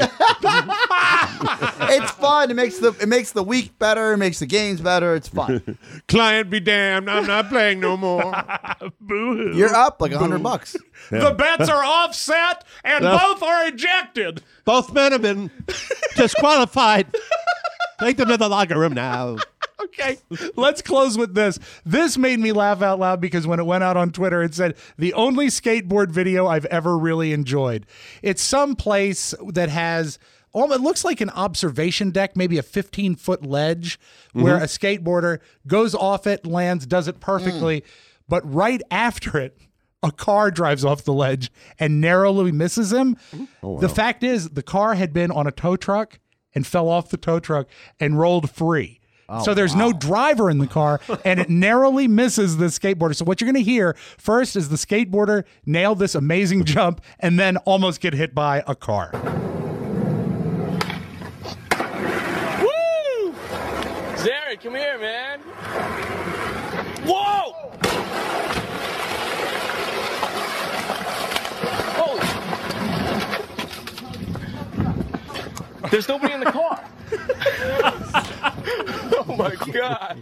It's fun. It makes the week better. It makes the games better. It's fun. Client be damned. I'm not playing no more. Boo-hoo. You're up like $100. Yeah. The bets are offset and both are ejected. Both men have been disqualified. Take them to the locker room now. Okay, let's close with this. This made me laugh out loud because when it went out on Twitter, it said, the only skateboard video I've ever really enjoyed. It's some place that has, it looks like an observation deck, maybe a 15-foot ledge where a skateboarder goes off it, lands, does it perfectly, but right after it, a car drives off the ledge and narrowly misses him. Oh, wow. The fact is, the car had been on a tow truck and fell off the tow truck and rolled free. So there's no driver in the car, and it narrowly misses the skateboarder. So what you're going to hear first is the skateboarder nail this amazing jump and then almost get hit by a car. Woo! Zared, come here, man. Whoa! Holy! There's nobody in the car. Oh my God.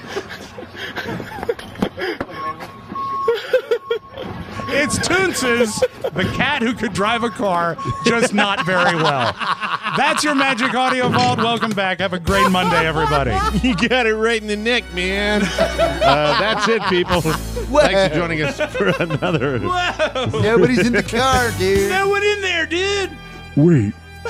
It's Toonces, the cat who could drive a car, just not very well. That's your Magic Audio Vault. Welcome back. Have a great Monday, everybody. You got it right in the neck, man. That's it, people. Thanks for joining us for another. Nobody's in the car, dude. No one in there, dude. Wait.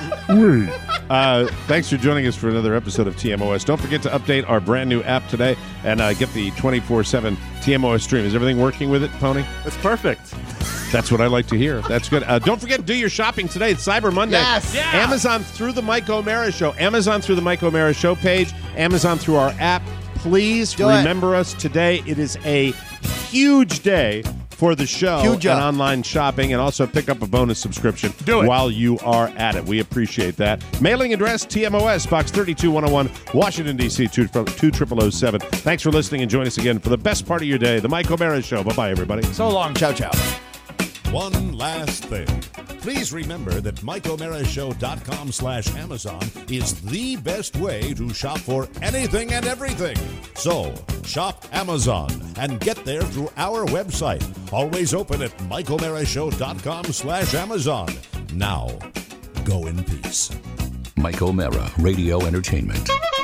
Thanks for joining us for another episode of TMOS. Don't forget to update our brand new app today and get the 24/7 TMOS stream. Is everything working with it, Pony? It's perfect. That's what I like to hear. That's good. Don't forget to do your shopping today. It's Cyber Monday. Yes. Yeah. Amazon through the Mike O'Mara Show. Amazon through the Mike O'Mara Show page. Amazon through our app. Please remember us today. It is a huge day for the show and online shopping, and also pick up a bonus subscription while you are at it. We appreciate that. Mailing address, TMOS, Box 32101, Washington, D.C., 20007. Thanks for listening, and join us again for the best part of your day, the Mike O'Mara Show. Bye-bye, everybody. So long. Ciao, ciao. One last thing. Please remember that MikeO'MaraShow.com/Amazon is the best way to shop for anything and everything. So, shop Amazon and get there through our website. Always open at MikeO'MaraShow.com/Amazon. Now, go in peace. Mike O'Mara, Radio Entertainment.